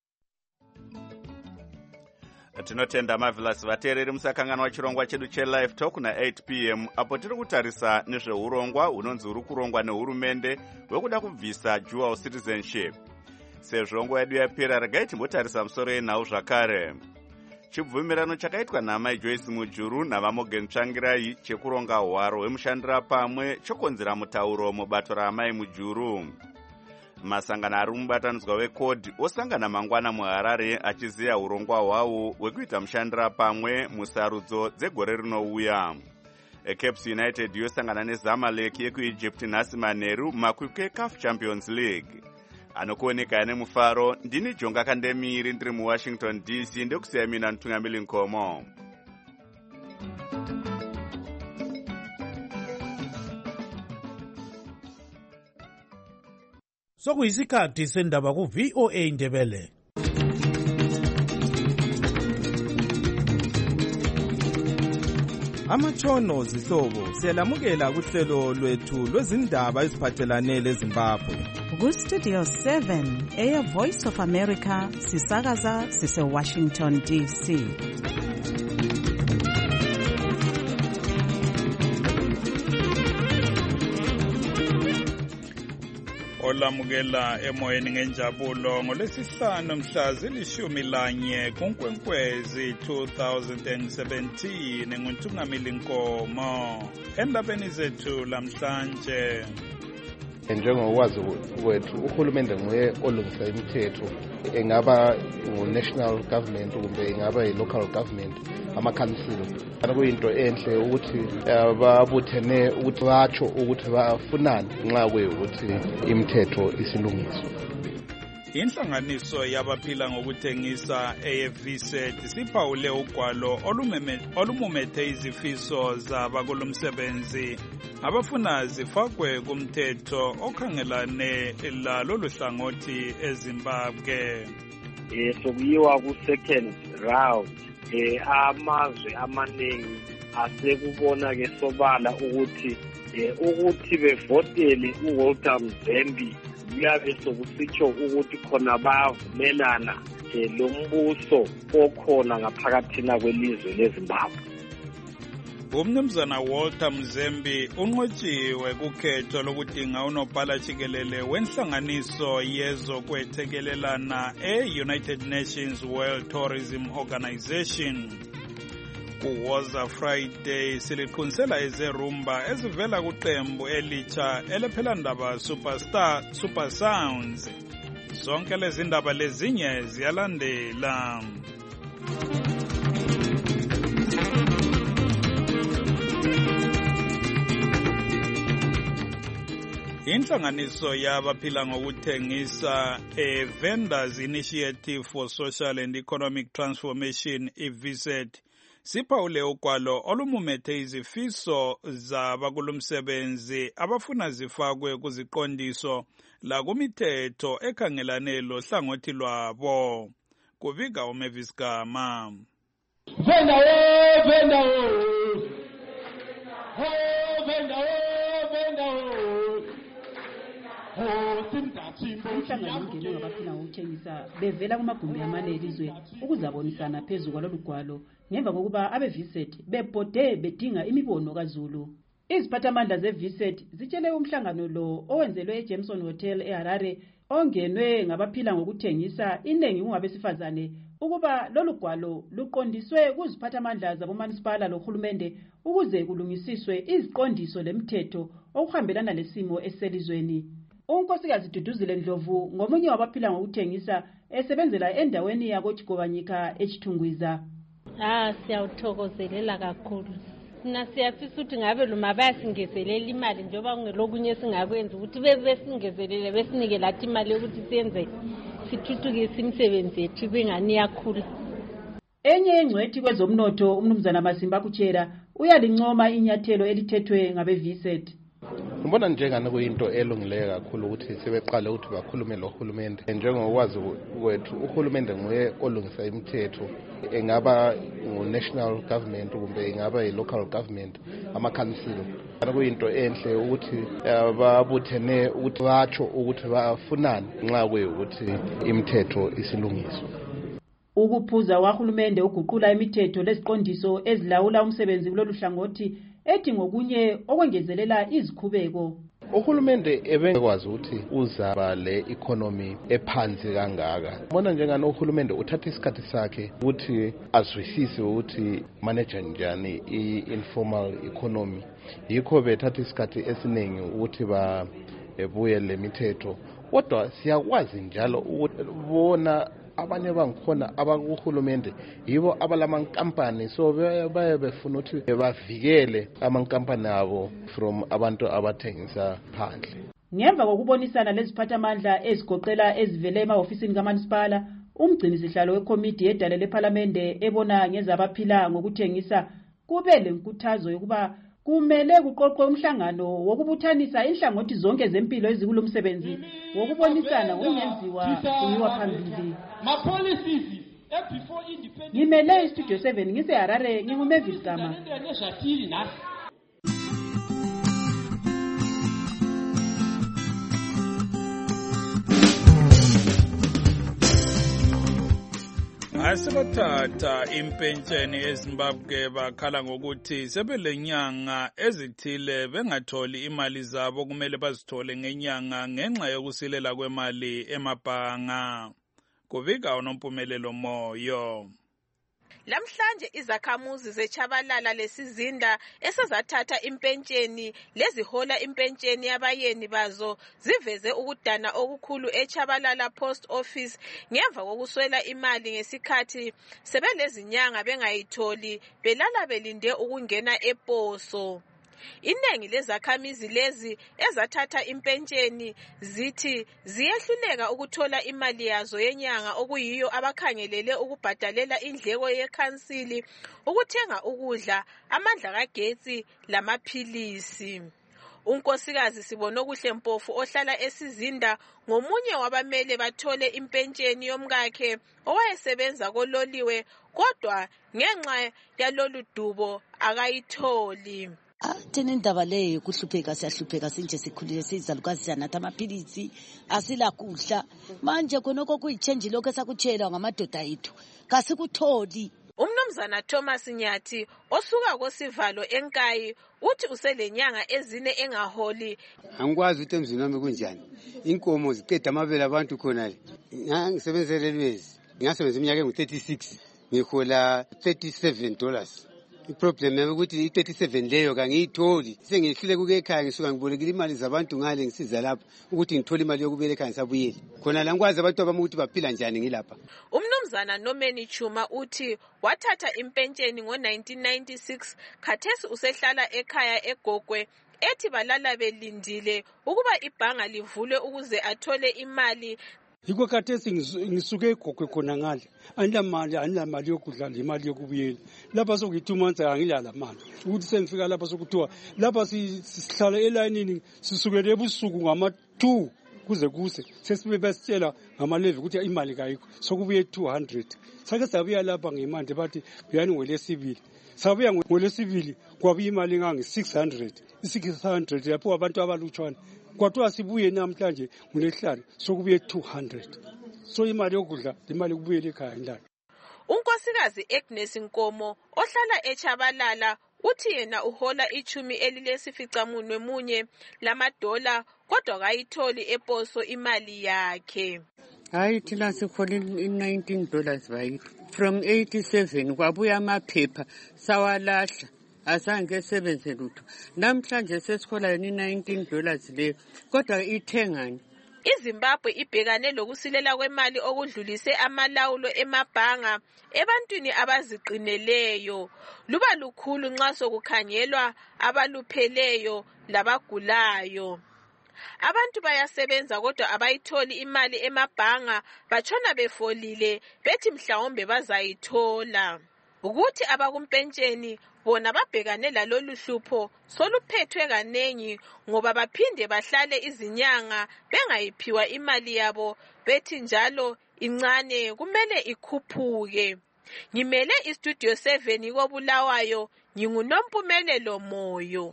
Speaker 1: Tinotenda Marvelous. Vateereri musakanganwa chirongwa chedu cheLive Talk na eight p m apo tiri kutarisa nezveurongwa hunonzi huri kurongwa nehurumende hwekuda kubvisa dual citizenship. Sezvo nguva yedu yapera, regai timbotarisa musoro yenhau zvakare. Chibvumirano chakaitwa naMai Joyce Mujuru navaMorgan Tsvangirai chekuronga hwaro hwemushandira pamwe chokonzera mutauro mubato raMai Mujuru. Masangano ari mubatanidzwa weCODE osangana mangwana muHarare achiziya urongwa hwawo hwekuita mushandira pamwe musarudzo dzegore rinouya. Caps United yosangana neZamalek yekuEgypt nhasi manheru mumakwikwi eCAF Champions League. Anokuoneka ane mufaro, ndini Jonga Kandemiri ndiri muWashington D C, ndekusiya mina Ntungamili Nkomo.
Speaker 15: Sokuyisikhathi sendaba ku V O A Ndebele.
Speaker 16: Amatshono zihlobo siyalamukela kuhlelo lwethu lwezindaba eziphathelane leZimbabwe.
Speaker 17: Ku Studio seven eya Voice of America sisakaza sise Washington D C.
Speaker 18: Olamukela emoyeni ngenjabulo ngolesihlanu mhla zilishumi lanye kuNkwenkwezi two thousand seventeen nguNtungamili Nkomo endabeni zethu lamhlanje.
Speaker 19: Njengokwazi kwethu uhulumende nguye olungisa imithetho, engaba ngu-national government kumbe engaba yi-local government, ama-council. Kuyinto enhle ukuthi babuthene ukuthi batsho ukuthi bafunani nxa kuyukuthi imithetho isilungiswa.
Speaker 18: Inhlanganiso yabaphila ngokuthengisa eyeViset siphawule ugwalo olumumethe izifiso zabakulomsebenzi abafuna zifakwe kumthetho okhangelane lalolu hlangothi eZimbabwe.
Speaker 20: Eh sokuyiwa ku second round eh amazwe amaningi asekubona ke sobala ukuthi eh ukuthi bevotele uWalter Mzembi kuyabe sokusitsho ukuthi khona bayavumelana lo mbuso okhona ngaphakathina kwelizwe leZimbabwe.
Speaker 18: Umnumzana Walter Mzembi unqotshiwe kukhetho lokudinga unobhala jikelele wenhlanganiso yezokwethekelelana e-United Nations World Tourism Organization. Kuwoza Friday siliqunisela ezerumba ezivela kuqembu elitsha elephelandaba Superstar Super Sounds. Zonke lezi ndaba lezinye ziyalandela. Inhlanganiso yabaphila ngokuthengisa a Vendors Initiative for Social and Economic Transformation eViset siphawule ugwalo olumumethe izifiso zabakulomsebenzi abafuna zifakwe kuziqondiso la kumithetho ekhangelane lo hlangothi lwabo. Kubika uMavis Gama.
Speaker 21: Venda o venda o ho venda o venda o
Speaker 10: umhlangano ungenwe ngabaphila ngokuthengisa bevela kumagumbi amane elizwe ukuzabonisana phezu kwalolu gwalo ngemva kokuba abeViset bebhode bedinga imibono kaZulu. Iziphathamandla zeViset zitshele umhlangano lo owenzelwe eJameson Hotel eHarare ongenwe ngabaphila ngokuthengisa inengi kungabesifazane ukuba lolu gwalo luqondiswe kuziphathamandla zabomanisipala lohulumende ukuze kulungisiswe iziqondiso lemthetho okuhambelana lesimo eselizweni. Unkosikazi Duduzile Ndlovu ngomunye wabaphila ngokuthengisa esebenzela endaweni yakoJigobanyika eChithungwiza.
Speaker 22: Ah siyawuthokozelela kakhulu. Sina siyafisa ukuthi ngabe luma bayasingezelela imali njengoba kungelokunye singakwenza ukuthi besingezelele besinike lathi imali ukuthi siyenze sithuthukise imisebenzi yethu bengani yakhula.
Speaker 10: Enye engcwethi kwezomnotho umnumzana Masimba Kuchera uyalincoma inyathelo elithethwe ngabeViset.
Speaker 19: Ngibona njengani kuyinto elungileyo kakhulu ukuthi sebeqale ukuthi bakhulume lohulumende. Njengokwazi kwethu uhulumende nguye olungisa imithetho, engaba ngu-national government kumbe engaba yi-local government, ama-council. Kuyinto enhle ukuthi babuthene ukuthi batsho ukuthi bafunani nxa kuyukuthi imithetho isilungiswa.
Speaker 10: Ukuphuza kwahulumende uguqula imithetho leziqondiso ezilawula umsebenzi kulolu hlangothi ethi ngokunye okwengezelela izikhubeko.
Speaker 19: Uhulumende ebekwazi ukuthi uzaba le economy ephansi kangaka. Bona njengani uhulumende uthatha isikhathi sakhe ukuthi azwisise ukuthi manage njani i-informal economy. Yikho bethatha isikhathi esiningi ukuthi ba ebuye le mithetho. Kodwa siyakwazi njalo ukubona abanye bangikhona abakuhulumende yibo abalamankampani, so baye befuna ukuthi bavikele amankampani abo from abantu abathengisa phandle.
Speaker 10: Ngemva kokubonisana leziphathamandla ezigoqela ezivele emahofisini kaManisipala, umgcini sihlalo wekomiti yedale lePhalamende ebona ngezabaphila ngokuthengisa kube lenkuthazo yokuba kumele kuqoqwe umhlangano wokubuthanisa inhlangothi zonke zempilo ezikulo msebenzi wokubonisana ngokungenziwa kunyiwa phambili. Ngimele istudio seven ngiseharare nginguMavis Gama.
Speaker 18: Asebethatha impentsheni eZimbabwe bakhala ngokuthi sebelenyanga ezithile bengatholi imali zabo kumele bazithole ngenyanga ngenxa yokusilela kwemali emabhanga. Kubika uNompumelelo Moyo.
Speaker 3: Lamhlanje izakhamuzi zeChabalala lesizinda esezathatha impentsheni lezihola impentsheni yabayeni bazo ziveze ukudana okukhulu eChabalala Post Office ngemva kokuswela imali ngesikhathi sebelezinyanga bengayitholi belala belinde ukungena eposo. Inengi lezakhamizi lezi ezathatha impentsheni zithi ziyehluleka ukuthola imali yazo yenyanga okuyiyo abakhangelele ukubhadalela indleko yekhansili, ukuthenga ukudla, amandla kagetsi lamaphilisi. Unkosikazi Sibonokuhle Mpofu ohlala esizinda ngomunye wabamele bathole impentsheni yomkakhe owayesebenza kololiwe kodwa ngenxa yalolu dubo akayitholi.
Speaker 5: Thina indaba leyo kuhlupheka siyahlupheka sinje sikhulile sizalukazi siyanatha amaphilisi asila kudla manje khonoko kuyichange lokho esakutshela ngamadoda ethu kasikutholi.
Speaker 3: Umnumzana Thomas Nyathi osuka kosivalo enkayi uthi uselenyanga ezine engaholi.
Speaker 23: Angikwazi ukuthi emzini wami kunjani. Inkomo ziqeda amabele abantu khona. Ngisebenza lelwezi. Ngasebenza iminyaka engu thirty-six. Ngihola thirty-seven dollars. Iproblem yami ukuthi i thirty-seven leyo kangiyitholi. Sengihlile kuke ekhaya ngisuka ngibolekile imali zabantu ngale ngisiza lapha ukuthi ngithole imali yokubele ekhaya ngisabuyele. Khona la ngikwazi abantu abami ukuthi baphila njani ngilapha.
Speaker 3: Umnumzana Nomeni Chuma uthi wathatha impentsheni ngo nineteen ninety-six khathesi usehlala ekhaya eGogwe ethi balala belindile ukuba ibhanga livulwe ukuze athole imali.
Speaker 24: Yiko khathesi ngisuke eGogwe khona ngale andla mali andla mali yokudla imali yokubuyela lapha sokuyi-two months angilala mali ukuthi sengifika lapha sokuthiwa lapha sihlala elayinini sisukele ebusuku ngama-two kuze kuse sesibe basitshela ngamalevi ukuthi imali kayikho sokubuye two hundred sake sabuya lapha ngemande bathi buyani ngolesibili sabuya ngolesibili kwabuya imali ngange-six hundred i-six hundred lapho abantu abalutshwana kwathiwa sibuye namhlanje ngolesihlanu sokubuye two hundred so imali yokudla imali kubuyela ekhaya ndala.
Speaker 3: Unkosikazi Agnes Nkomo ohlala eChabalala uthi yena uhola ichumi elilesificamunwe munye lamadola kodwa kayitholi eposo imali yakhe.
Speaker 25: Hayi thina sikhole nineteen dollars bayithi from eighty-seven kwabuya amaphepha sawalahla azange esebenze lutho namhlanje sesikhola nineteen dollars le kodwa ithengani.
Speaker 3: iZimbabwe ibhekane lokusilela kwemali okudlulise amalawulo emabhanga ebantwini abaziqineleyo luba lukhulu nxa sokukhangelwa abalupheleyo labagulayo. Abantu bayasebenza kodwa abayitholi imali emabhanga batshona befolile bethi mhlawumbe bazayithola. Ukuthi abakumpentsheni bona babhekane lalolu hlupho soluphethwe kanengi ngoba baphinde bahlale izinyanga bengayiphiwa imali yabo bethi njalo incane kumele ikhuphuke. Ngimele istudio seven koBulawayo nginguNompumelelo Moyo.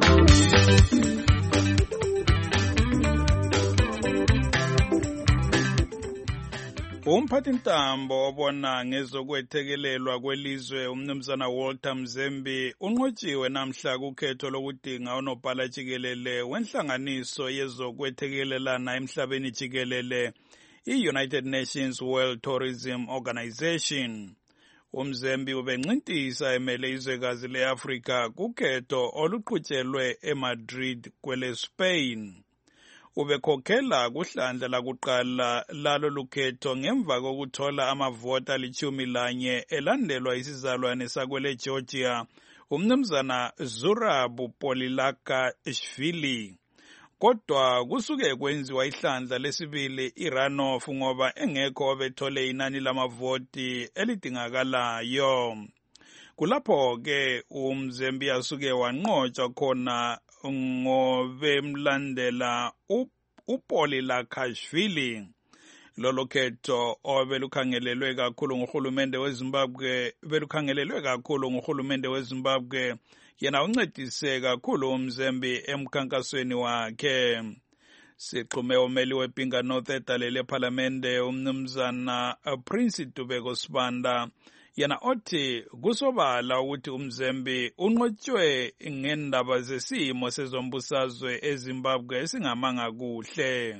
Speaker 18: Umphathintambo obona ngezokwethekelelwa kwelizwe umnumzana Walter Mzembi unqotshiwe namhla kukhetho lokudinga unobhala jikelele wenhlanganiso yezokwethekelelana emhlabeni jikelele i-United Nations World Tourism Organization. UMzembi ubencintisa emele izwekazi le-Afrika kukhetho oluqhutshelwe eMadrid kwele Spain. Ubekhokhela kuhlandla lakuqala lalo lukhetho ngemva kokuthola amavota lichumi lanye elandelwa isizalwane sakwele Georgia umnumzana Zurabu Polilakashvili. Kodwa kusuke kwenziwa ihlandla lesibili irunoff ngoba engekho obethole inani lamavoti elidingakalayo. kulapho-ke uMzembi asuke wanqotshwa khona ngobemlandela uPoli Lakashvili. Lolo khetho obelukhangelelwe kakhulu nguhulumende weZimbabwe belukhangelelwe kakhulu nguhulumende weZimbabwe yena uncedise kakhulu uMzembi emkhankasweni wakhe. Sixhume umeli wePinga North edalele ePhalamende umnumzana Prince Dubeko Sibanda yena othi kusobala ukuthi uMzembi unqotshwe ngendaba zesimo sezombusazwe eZimbabwe esingamanga kuhle.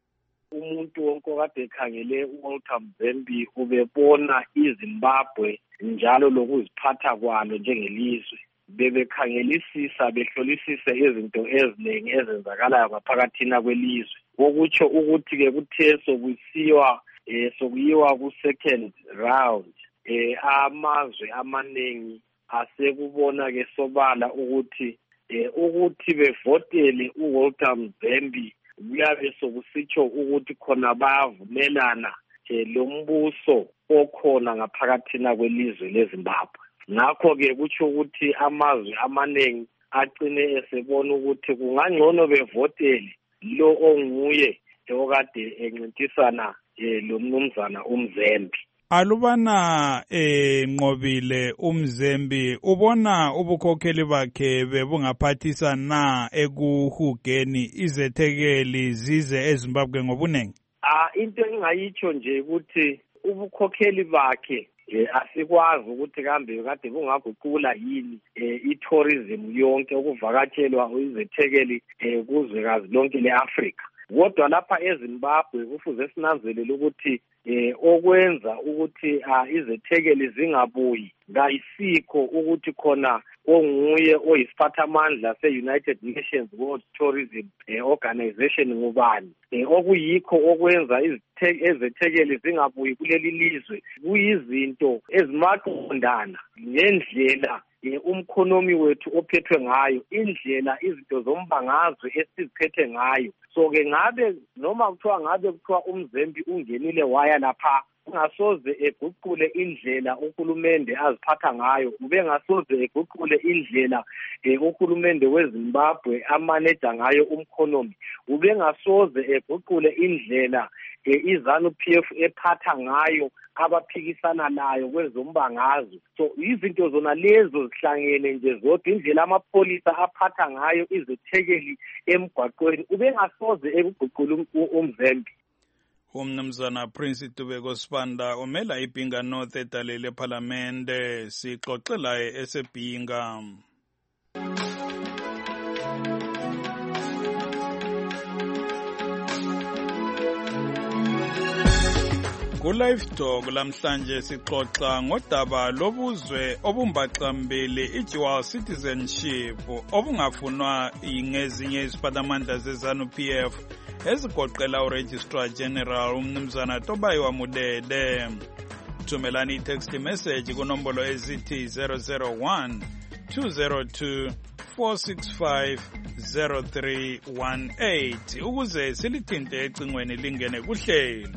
Speaker 20: Umuntu wonke kade ekhangele uWalter Mzembi ubebona iZimbabwe njalo lokuziphatha kwalo njengelizwe. Bebekhangelisisa behlolisise izinto eziningi ezenzakalayo ngaphakathina kwelizwe. Okutsho ukuthi ke kuthe sokusiwa eh sokuyiwa ku second round eh amazwe amaningi asekubona ke sobala ukuthi eh ukuthi bevotele uWalter Mzembi kuyabe sokusitsho ukuthi khona bayavumelana lo mbuso okhona ngaphakathina kwelizwe leZimbabwe. Ngakho ke kutsho ukuthi amazwe amaningi agcine esebona ukuthi kungangcono bevotele lo onguye okade encintisana lo mnumzana uMzembi.
Speaker 18: Alubana enqobile uMzembi ubona ubukhokheli bakhe bebungaphathisa na ekuhugeni izethekeli zize eZimbabwe ngobunengi?
Speaker 20: Ah into engayitsho nje ukuthi ubukhokheli bakhe asikwazi ukuthi kambe kade bungaguqula yini i-tourism yonke ukuvakatshelwa izethekeli kuzwekazi lonke leAfrika. Kodwa lapha eZimbabwe kufuze sinanzelele ukuthi eh okwenza ukuthi izethekeli zingabuyi ngayisikho ukuthi khona onguye oyisiphathamandla se-United Nations World Tourism Organization ngubani. Okuyikho okwenza izethekeli zingabuyi kuleli lizwe kuyizinto ezimaqondana ngendlela umkhonomi wethu ophethwe ngayo, indlela izinto zombangazwe esiziphethe ngayo. So ke ngabe noma kuthiwa ngabe kuthiwa uMzembi ungenile waya lapha ungasoze eguqule indlela uhulumende aziphatha ngayo, ube ngasoze eguqule indlela uhulumende weZimbabwe amaneja ngayo umkhonomi, ube ngasoze eguqule indlela iZANU P F ephatha ngayo abaphikisana nayo kwezombangazwe. So izinto zona lezo zihlangene nje zodwa, indlela amapolisa aphatha ngayo izethekeli emgwaqweni, ube ngasoze ekuguqula uMzembi.
Speaker 18: Umnumzana Prince Dubeko Sibanda umela iPinga North edalele ePhalamende, sixoxela esePinga. Ku-Live Talk lamhlanje sixoxa ngodaba lobuzwe obumbaxambili i-dual citizenship obungafunwa ngezinye iziphathamandla zeZANU P F ezigoqela uRegistrar General umnumzana Tobayiwa Mudede. Thumelani i-text message kunombolo ezithi zero zero one two zero two four six five zero three one eight ukuze silithinte ecingweni lingene kuhlelo.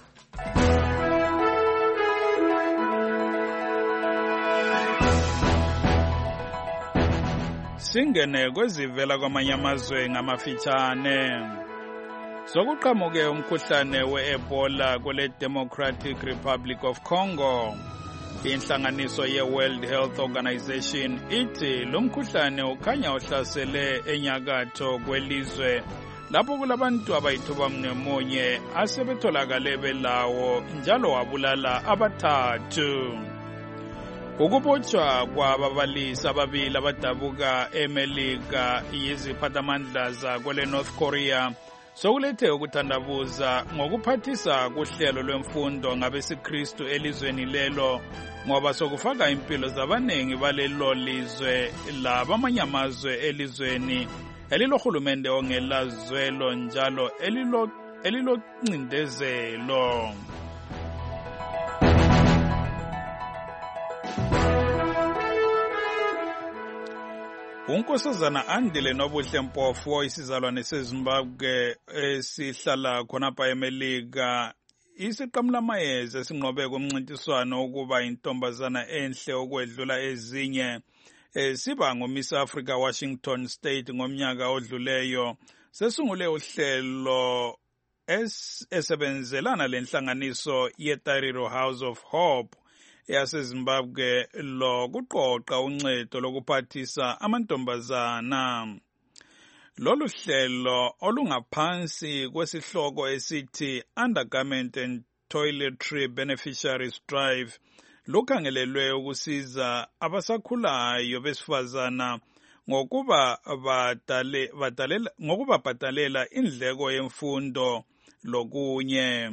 Speaker 18: Singene kwezivela kwamanye amazwe ngamafitshane. Sokuqhamuke umkhuhlane we-Ebola kwele Democratic Republic of Congo. Inhlanganiso ye-World Health Organization ithi lo mkhuhlane ukhanya uhlasele enyakatho kwelizwe lapho kulabantu abayithuba mnemunye asebetholakale belawo njalo wabulala abathathu. Ukubotshwa kwababalisi ababili abadabuka eMelika yiziphathamandla zakwele North Korea sokulethe ukuthandabuza ngokuphathisa kuhlelo lwemfundo ngabesiKristu elizweni lelo, ngoba sokufaka impilo zabanengi balelo lizwe labamanye amazwe elizweni elilohulumende ongelazwelo njalo elilo eliloncindezelo. Unkosazana Andile Nobuhle Mpofu isizalwane seZimbabwe esihlala khonapha eMelika isiqamulamayeza esinqobe kumncintiswano ukuba intombazana enhle okwedlula ezinye siba nguMiss Africa Washington State ngomnyaka odluleyo sesungule uhlelo esebenzelana lenhlanganiso yeTariro House of Hope yaseZimbabwe lo kuqoqa uncedo lokuphathisa amantombazana. Lolu hlelo olungaphansi kwesihloko esithi Undergarment and Toiletry Beneficiaries Drive lukhangelelwe ukusiza abasakhulayo besifazana ngokuba badale badalela ngokuba badalela indleko yemfundo lokunye.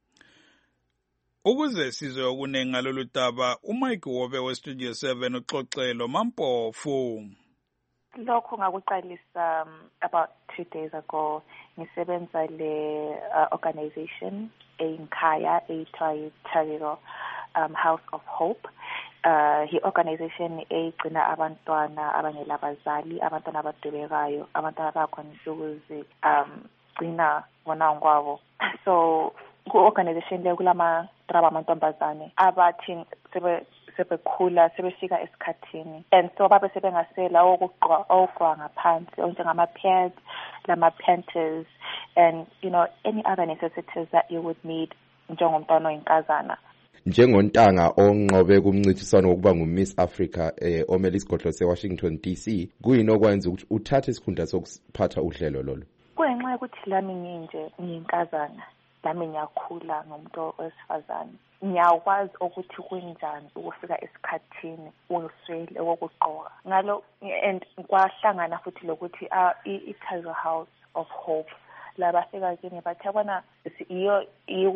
Speaker 18: Ukuze sizwe okunengi ngalolu daba uMike Wobe weStudio seven uxoxelo Mampofu.
Speaker 4: Lokho ngakuqalisa um, about two days ago ngisebenza le uh, organization eNkhaya ethiwa Tariro um, House of Hope. Uh, hi organization egcina abantwana abangelabazali, abantwana abadubekayo, abantwana abakwanisa ukuzi um gcina bona ngwabo. So ku organization le kulama traba amantombazane abathi sebe sebekhula sebefika esikhathini, and so babe sebengasela okuqwa okwa ngaphansi njengama pads, lama panties, and you know any other necessities that you would need njengomntwana oyinkazana.
Speaker 6: Njengontanga onqobe kumncintiswano wokuba nguMiss Africa eh, omele isigodlo seWashington D C kuyinokwenza ukuthi uthathe isikhundla sokuphatha uhlelo lolo.
Speaker 4: Kuyenxa yokuthi lami nginje ngiyinkazana, lami ngiyakhula ngomuntu wesifazane, ngiyakwazi ukuthi kunjani ukufika esikhathini uswele okugqoka ngalo, and kwahlangana futhi lokuthi iTariro House of Hope labafika kini bathi bona iyo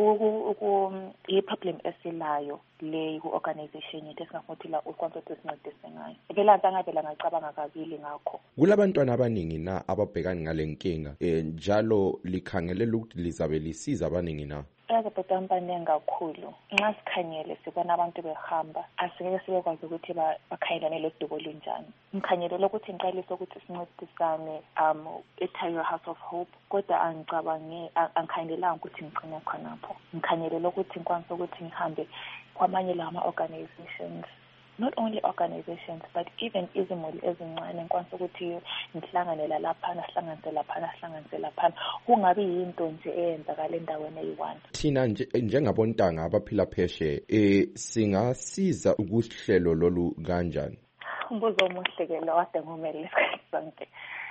Speaker 4: i-problem esilayo le ku-organization yethu esingafuthi la ukwanza ukuthi sincedise ngayo. Phela ngangavela ngacabanga kabili ngakho.
Speaker 6: Kulabantwana abaningi na ababhekana ngale nkinga eh, njalo likhangelela ukuthi lizabe lisiza abaningi na?
Speaker 4: Ezabhetamba abaningi kakhulu. Nxa sikhanyele sibona abantu behamba asingeke sibekwazi ukuthi bakhangelane lodubo lunjani. Ngikhanyelela ukuthi ngiqalise ukuthi sincedisane um eTariro House of Hope, kodwa angicabange angikhangelelanga ukuthi ngigcine khonapho. Ngikhanyelela ukuthi ngikwanise ukuthi ngihambe kwamanye lama organizations, not only organizations but even izimuli ezincane ngikwanise ukuthi ngihlanganela laphana sihlanganise laphana sihlanganise laphana kungabi yinto nje eyenzakala endaweni eyi-one.
Speaker 6: Thina njengabontanga abaphila pheshe eh singasiza ukuhlelo lolu kanjani?
Speaker 4: Umbuzo omuhle ke lo kade ngumele isikhathi sonke.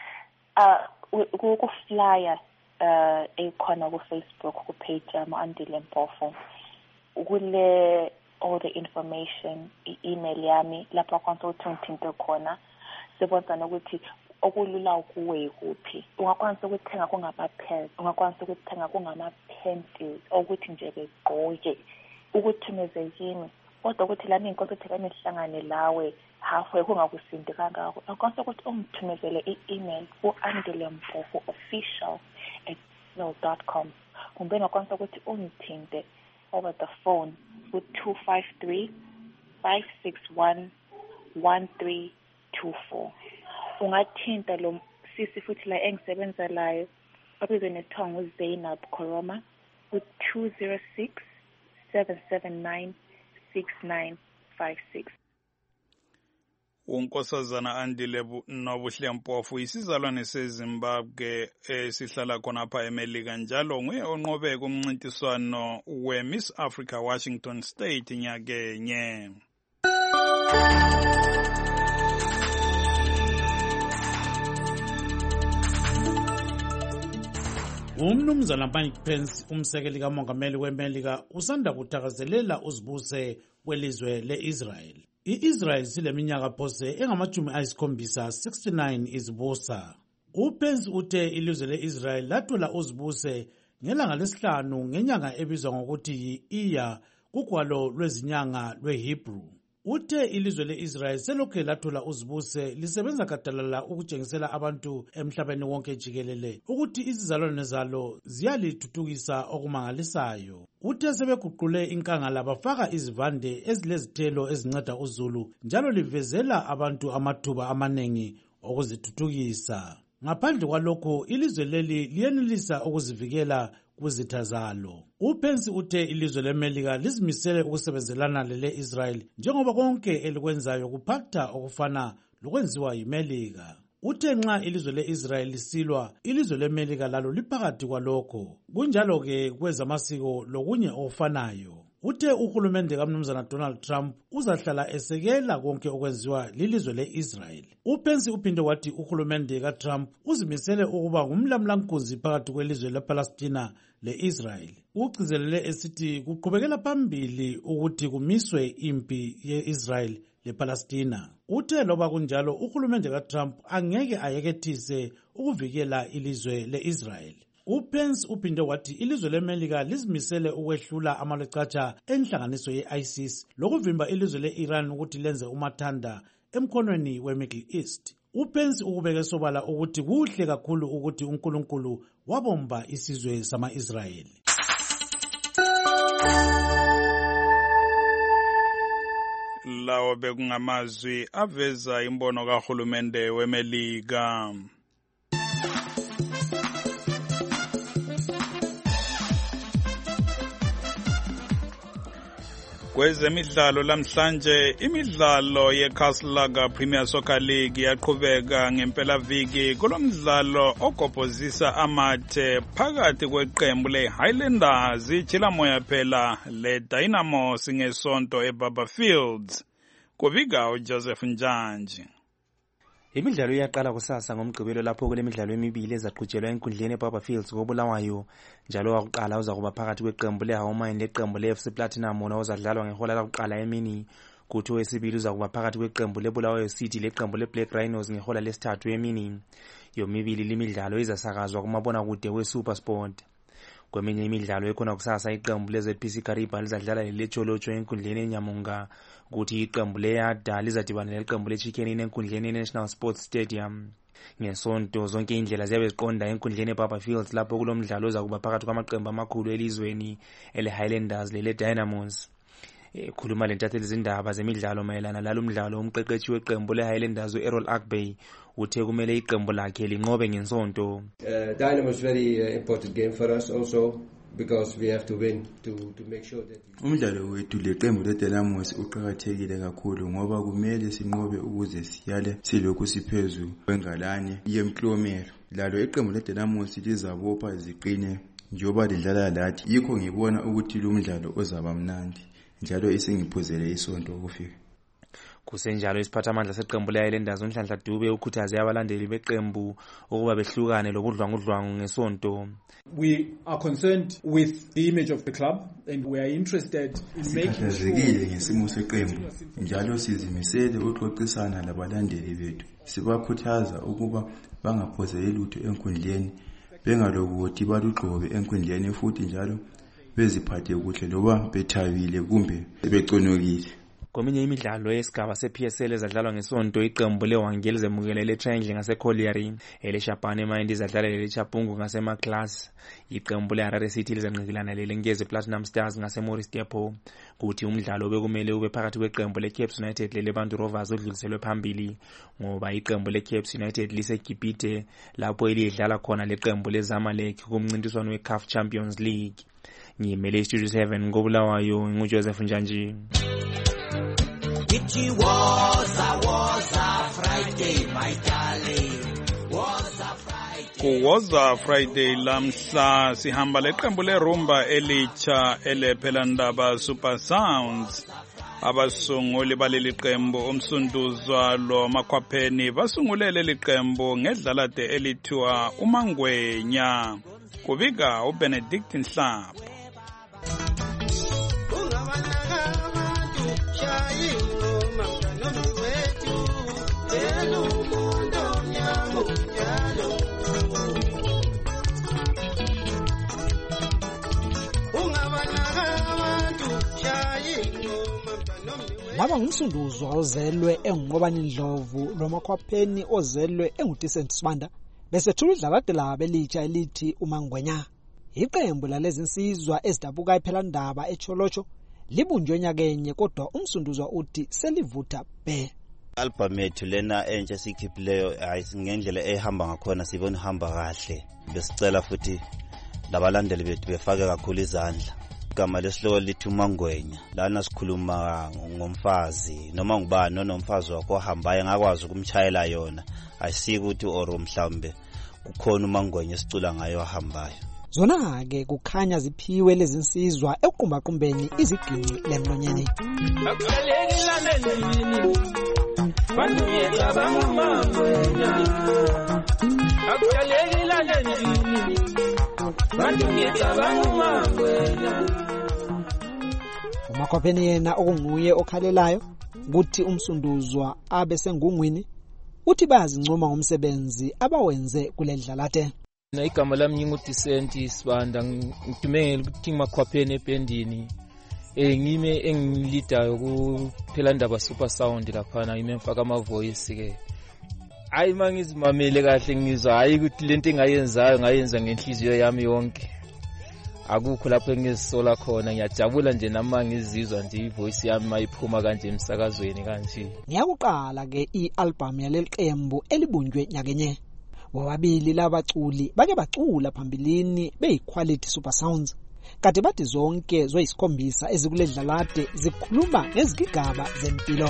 Speaker 4: Uh ku-flyer uh ekhona ku-Facebook ku-page yami Andile Mpofu kule all the information, i-email yami lapha kwanso ukuthi ngithinte khona sibonza ukuthi okulula kuwe kuphi. Ungakwanisa ukuthenga kungama-pads, ungakwanisa ukuthenga kungama-panties ukuthi nje begqoke ukuthumeze kimi, kodwa ukuthi lami inkonzo ukuthi kami sihlangane lawe halfway kungakusindi kangako. Ungakwanisa ukuthi ungithumezele i-email ku-Andile Mpofu official at gmail dot com, kumbe ungakwanisa ukuthi ungithinte over the phone with two five three, five six one, one three two four. Ungathinta lo sisi futhi la engisebenza layo abizwe nethiwa nguZainab Koroma with two zero six, seven seven nine, six nine five six.
Speaker 18: Unkosazana Andile Nobuhle Mpofu isizalwane seZimbabwe esihlala khonapha eMelika njalo nguye onqobe kumncintiswano weMiss Africa Washington State nyakenye.
Speaker 15: Umnumzana Mike Pence umsekeli kamongameli weMelika usanda kuthakazelela uzibuse kwelizwe leIsrael. I-Israel sileminyaka phose engamajumi ayisikhombisa sixty-nine izibusa. UPence uthe ilizwe leIsrael lathola uzibuse ngelanga lesihlanu ngenyanga ebizwa ngokuthi yi-Iya kugwalo lwezinyanga lweHebrew. Uthe ilizwe leIsrael selokhe lathola uzibuse lisebenza gadalala ukutshengisela abantu emhlabeni wonke jikelele ukuthi izizalwane zalo ziyalithuthukisa okumangalisayo. Uthe sebeguqule inkangala bafaka izivande ezilezithelo ezinceda uzulu njalo livezela abantu amathuba amanengi okuzithuthukisa. Ngaphandle kwalokho ilizwe leli liyenelisa ukuzivikela kwizitha zalo. UPence uthe ilizwe leMelika lizimisele ukusebenzelana lele-Israel njengoba konke elikwenzayo kuphatha okufana lokwenziwa yiMelika. Uthe nxa ilizwe le-Israel lisilwa, ilizwe leMelika lalo liphakathi kwalokho. Kunjalo-ke kwezamasiko lokunye okufanayo. Uthe uhulumende kaMnumzana Donald Trump uzahlala esekela konke okwenziwa lilizwe le-Israel. UPence uphinde wathi uhulumende kaTrump uzimisele ukuba ngumlamlankunzi phakathi kwelizwe lePalestina le-Israel. Ugcizelele esithi kuqhubekela phambili ukuthi kumiswe impi ye-Israel lePalestina. Uthe loba kunjalo uhulumende kaTrump angeke ayekethise ukuvikela ilizwe le-Israel. UPence uphinde wathi ilizwe leMelika lizimisele ukwehlula amalecatsha enhlanganiso ye-ISIS lokuvimba ilizwe le-Iran ukuthi lenze umathanda emkhonweni we-Middle East. UPence ukubeke sobala ukuthi kuhle kakhulu ukuthi uNkulunkulu wabomba isizwe sama-Israyeli.
Speaker 18: Lawo bekungamazwi aveza imbono kahulumende weMelika. Kwezemidlalo lamhlanje imidlalo yeCastle Premier Soccer League yaqhubeka ngempelaviki kulomdlalo ogobhozisa amathe phakathi kweqembu leHighlanders iJilamoya phela leDynamo singesonto eBaba Fields. Kubika uJoseph Njanji.
Speaker 7: Imidlalo iyaqala kusasa ngomgqibelo lapho kulemidlalo emibili ezaqhutshelwa enkundleni eBaba Fields koBulawayo. Njalo wakuqala uzakuba phakathi kweqembu leHawmine leqembu leF C Platinum wona uzadlalwa ngehola lakuqala emini. Kuthi owesibili uzakuba phakathi kweqembu leBulawayo City leqembu leBlack Rhinos ngehola lesithathu emini. Yomibili limidlalo izasakazwa kumabonakude weSuperSport. Kweminye imidlalo ekhona kusasa iqembu leZPC Kariba lizadlala leCholocho enkundleni eNyamunga. Kuthi iqembu leYada lizadibana leqembu leChicken enkundleni eNational Sports Stadium. Ngesonto zonke indlela ziyabe ziqonda enkundleni eBaba Fields lapho kulomdlalo ozakuba phakathi kwamaqembu amakhulu elizweni eleHighlanders leDynamos. Ekhuluma lentatheli izindaba zemidlalo mayelana lalo mdlalo umqeqeshi weqembu leHighlanders uErrol Akbay uthe kumele iqembu lakhe linqobe ngensonto.
Speaker 8: Dynamo is very uh, important game for us also because we have to win to to make sure that
Speaker 9: umdlalo wethu leqembu leDynamos uqhakathekile kakhulu ngoba kumele sinqobe ukuze siyale silokhu siphezulu kwengalane yemklomelo. Lalo iqembu leDynamos lizabopha ziqine njoba lidlala lathi yikho ngibona ukuthi lo mdlalo ozaba mnandi njalo isingiphuzele isonto ukufika.
Speaker 7: Kusenjalo isiphathamandla seqembu leHighlanders uNhlanhla Dube ukhuthaze abalandeli beqembu ukuba behlukane lobudlwangudlwangu ngesonto.
Speaker 11: We are concerned with the image of the club and we are interested in making
Speaker 9: sure ngesimo seqembu njalo sizimisele ukuxoxisana labalandeli bethu. Sibakhuthaza ukuba bangaphozeli lutho enkundleni bengalokuthi balugxobe enkundleni futhi njalo beziphathe kuhle loba bethabile kumbe beconokile.
Speaker 7: Kweminye imidlalo yesigaba se-P S L ezadlalwa ngesonto iqembu leWangeli zemukele leTriangle ngaseCollieri, eleShabane Mind izadlala leChapungu ngaseMaclass, iqembu leHarare City lizanqikilana leLengezi Platinum Stars ngaseMorris Depot. Kuthi umdlalo bekumele ube phakathi kweqembu leCaps United leLebantu Rovers odluliselwe phambili ngoba iqembu leCaps United liseGibhite lapho elidlala khona leqembu leZamalek kumncintiswano weCA F Champions League. Ngimele iStudio seven ngoBulawayo nguJoseph Njanji.
Speaker 14: It was a was a Friday, my darling. Was a Friday.
Speaker 18: Kuwoza Friday lamhla sihamba leqembu lerumba elicha elephelandaba Super Sounds. Abasunguli baleli qembu umsunduzwa lo makhwapheni basungulele liqembu ngedlalade elithiwa uMangwenya. Kubika uBenedict Nhlapho.
Speaker 26: Laba ngumsunduzwa ozelwe engunqobani Ndlovu lomakhwapheni ozelwe enguDecent Sibanda bese thula idlalade labo elitsha elithi uMangwenya. Iqembu lalezi insizwa ezidabuka ephelandaba eCholocho libunjwe nyakenye kodwa umsunduzwa uthi selivutha be.
Speaker 27: Album ethu lena entsha sikhiphileyo ayisingendlela ehamba ngakhona sibona ihamba kahle besicela futhi labalandeli bethu befake kakhulu izandla. Igama lesihloko lithi uMangwenya. Lana sikhuluma ngomfazi noma ngubani nonomfazi wakho ohambayo ngakwazi ukumchayela yona. Ayisiki ukuthi oro mhlambe kukhona uMangwenya esicula ngayo ahambayo.
Speaker 26: Zona-ke kukhanya ziphiwe lezi nsizwa ekuqumbaqumbeni iziginci lemlonyeni. uMakhwapheni yena okunguye okhalelayo ukuthi umsunduzwa abe sengungwini uthi bayazincoma ngomsebenzi abawenze kuledlalate.
Speaker 1: Na igama lami ngingudecent Sibanda ngidumele ukuthi Makhwapheni ebhendini eh ngime engilidayo kuphela ndaba super sound lapha ngime mfaka ama voice ke. Hayi mangizimamele kahle ngizwa hayi ukuthi lento engayenzayo ngayenza ngenhliziyo yami yonke. Akukho lapho engizisola khona ngiyajabula nje nama ngizizwa nje ivoice yami mayiphuma kanje emsakazweni kanje.
Speaker 26: Ngiyakuqala ke ialbum yaleli qembu elibunjwe nyakenye. Wababili labaculi bake bacula phambilini beyiquality super sounds. Kade bathi zonke zoyisikhombisa ezikuledlalade zikhuluma ngezigigaba zempilo.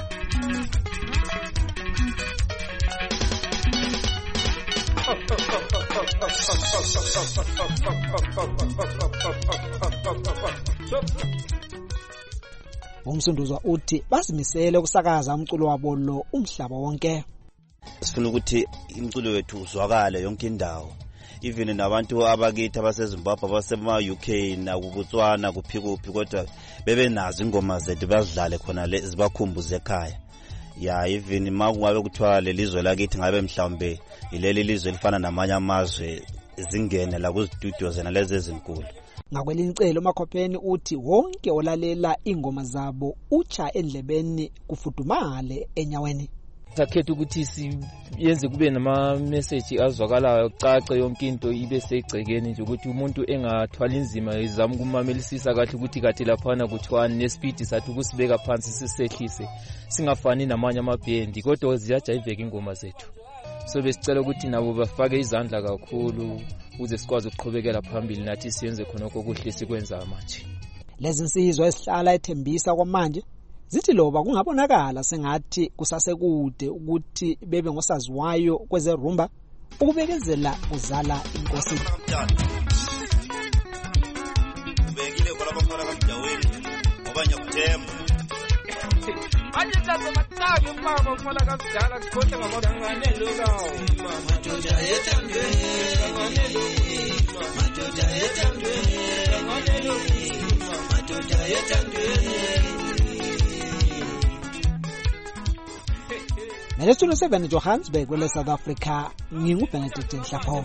Speaker 26: Umsunduzwa uthi basimisele ukusakaza umculo wabo lo umhlaba wonke.
Speaker 27: Sifuna ukuthi umculo wethu uzwakale yonke indawo. Even nabantu abakithi abaseZimbabwe abasema U K na kuBotswana kuphikuphi kodwa bebe nazo ingoma zethu bazidlale khona le zibakhumbuze ekhaya. Ya even makungabe kuthiwa lelizwe lakithi ngabe mhlawumbe ileli lizwe lifana namanye amazwe zingene la kuzistudio zena lezi ezinkulu.
Speaker 26: Ngakwelincelo uMakhwapheni uthi wonke olalela ingoma zabo ucha endlebeni kufudumale enyaweni.
Speaker 1: Sakhetha ukuthi siyenze kube nama message azwakalayo caca yonke into ibe segcekeni nje ukuthi umuntu engathwala inzima izama kumamelisisa kahle ukuthi kathi laphana kuthiwani nespeed sathi ukusibeka phansi sisehlise singafani namanye amabhendi kodwa ziyajayiveka ingoma zethu. So besicela ukuthi nabo bafake izandla kakhulu uze sikwazi ukuqhubekela phambili nathi siyenze khona kokuhle sikwenza manje.
Speaker 26: Lezi nsizwa esihlala ethembisa kwamanje zithi loba kungabonakala sengathi kusasekude ukuthi bebe ngosaziwayo kweze rumba ukubekezela uzala inkosi.
Speaker 27: Ubekile kwa lapha kamjaweni ngoba nyakuthemba.
Speaker 2: Anje lazo mathabi mama mfana kamdala kukhotha ngamangane lokawo. Majoja yethandweni ngane lo. Majoja yethandweni ngane lo. Majoja yethandweni.
Speaker 26: Nelestudio seven Johannesburg wele South Africa nginguBenedict Nhlapho.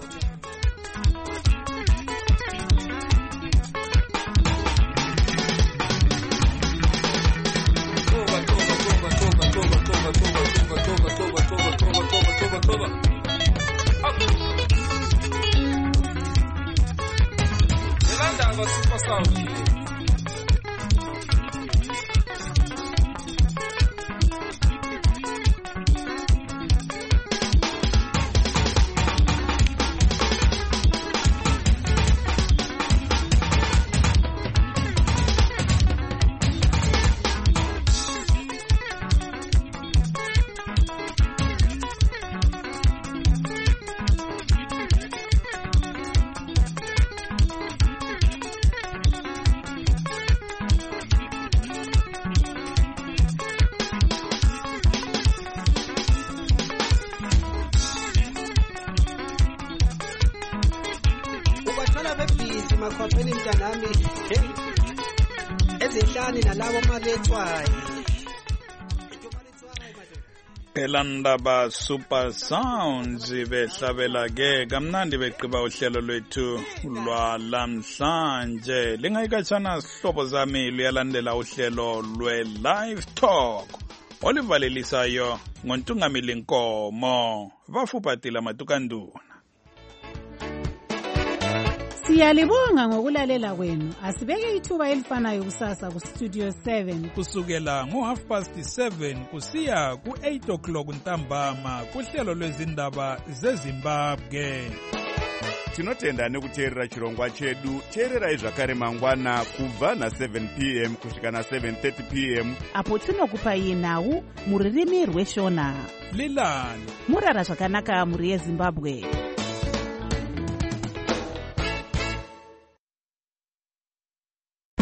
Speaker 26: Makhwapheni mntanami ezinhlani nalabo malethwayo.
Speaker 18: Elandaba super sounds behlabela ke kamnandi beqiba uhlelo lwethu lwalamhlanje. Lingayikatshana sihlobo zami luyalandela uhlelo lwe live talk olivalelisayo ngontungamili Nkomo bafuphatila matukanduna.
Speaker 12: Siyalibonga ngokulalela kwenu. Asibeke ithuba elifanayo kusasa ku Studio seven
Speaker 18: kusukela ngo half past seven kusiya ku eight o'clock ntambama kuhlelo lwezindaba zeZimbabwe.
Speaker 10: tinotenda nekuteerera chirongwa chedu. Teererai zvakare mangwana kubva na-seven p m kusvika na-seven thirty p m
Speaker 13: apo tinokupai nhau mururimi rweshona.
Speaker 18: Lilani
Speaker 13: murara zvakanaka muri yeZimbabwe.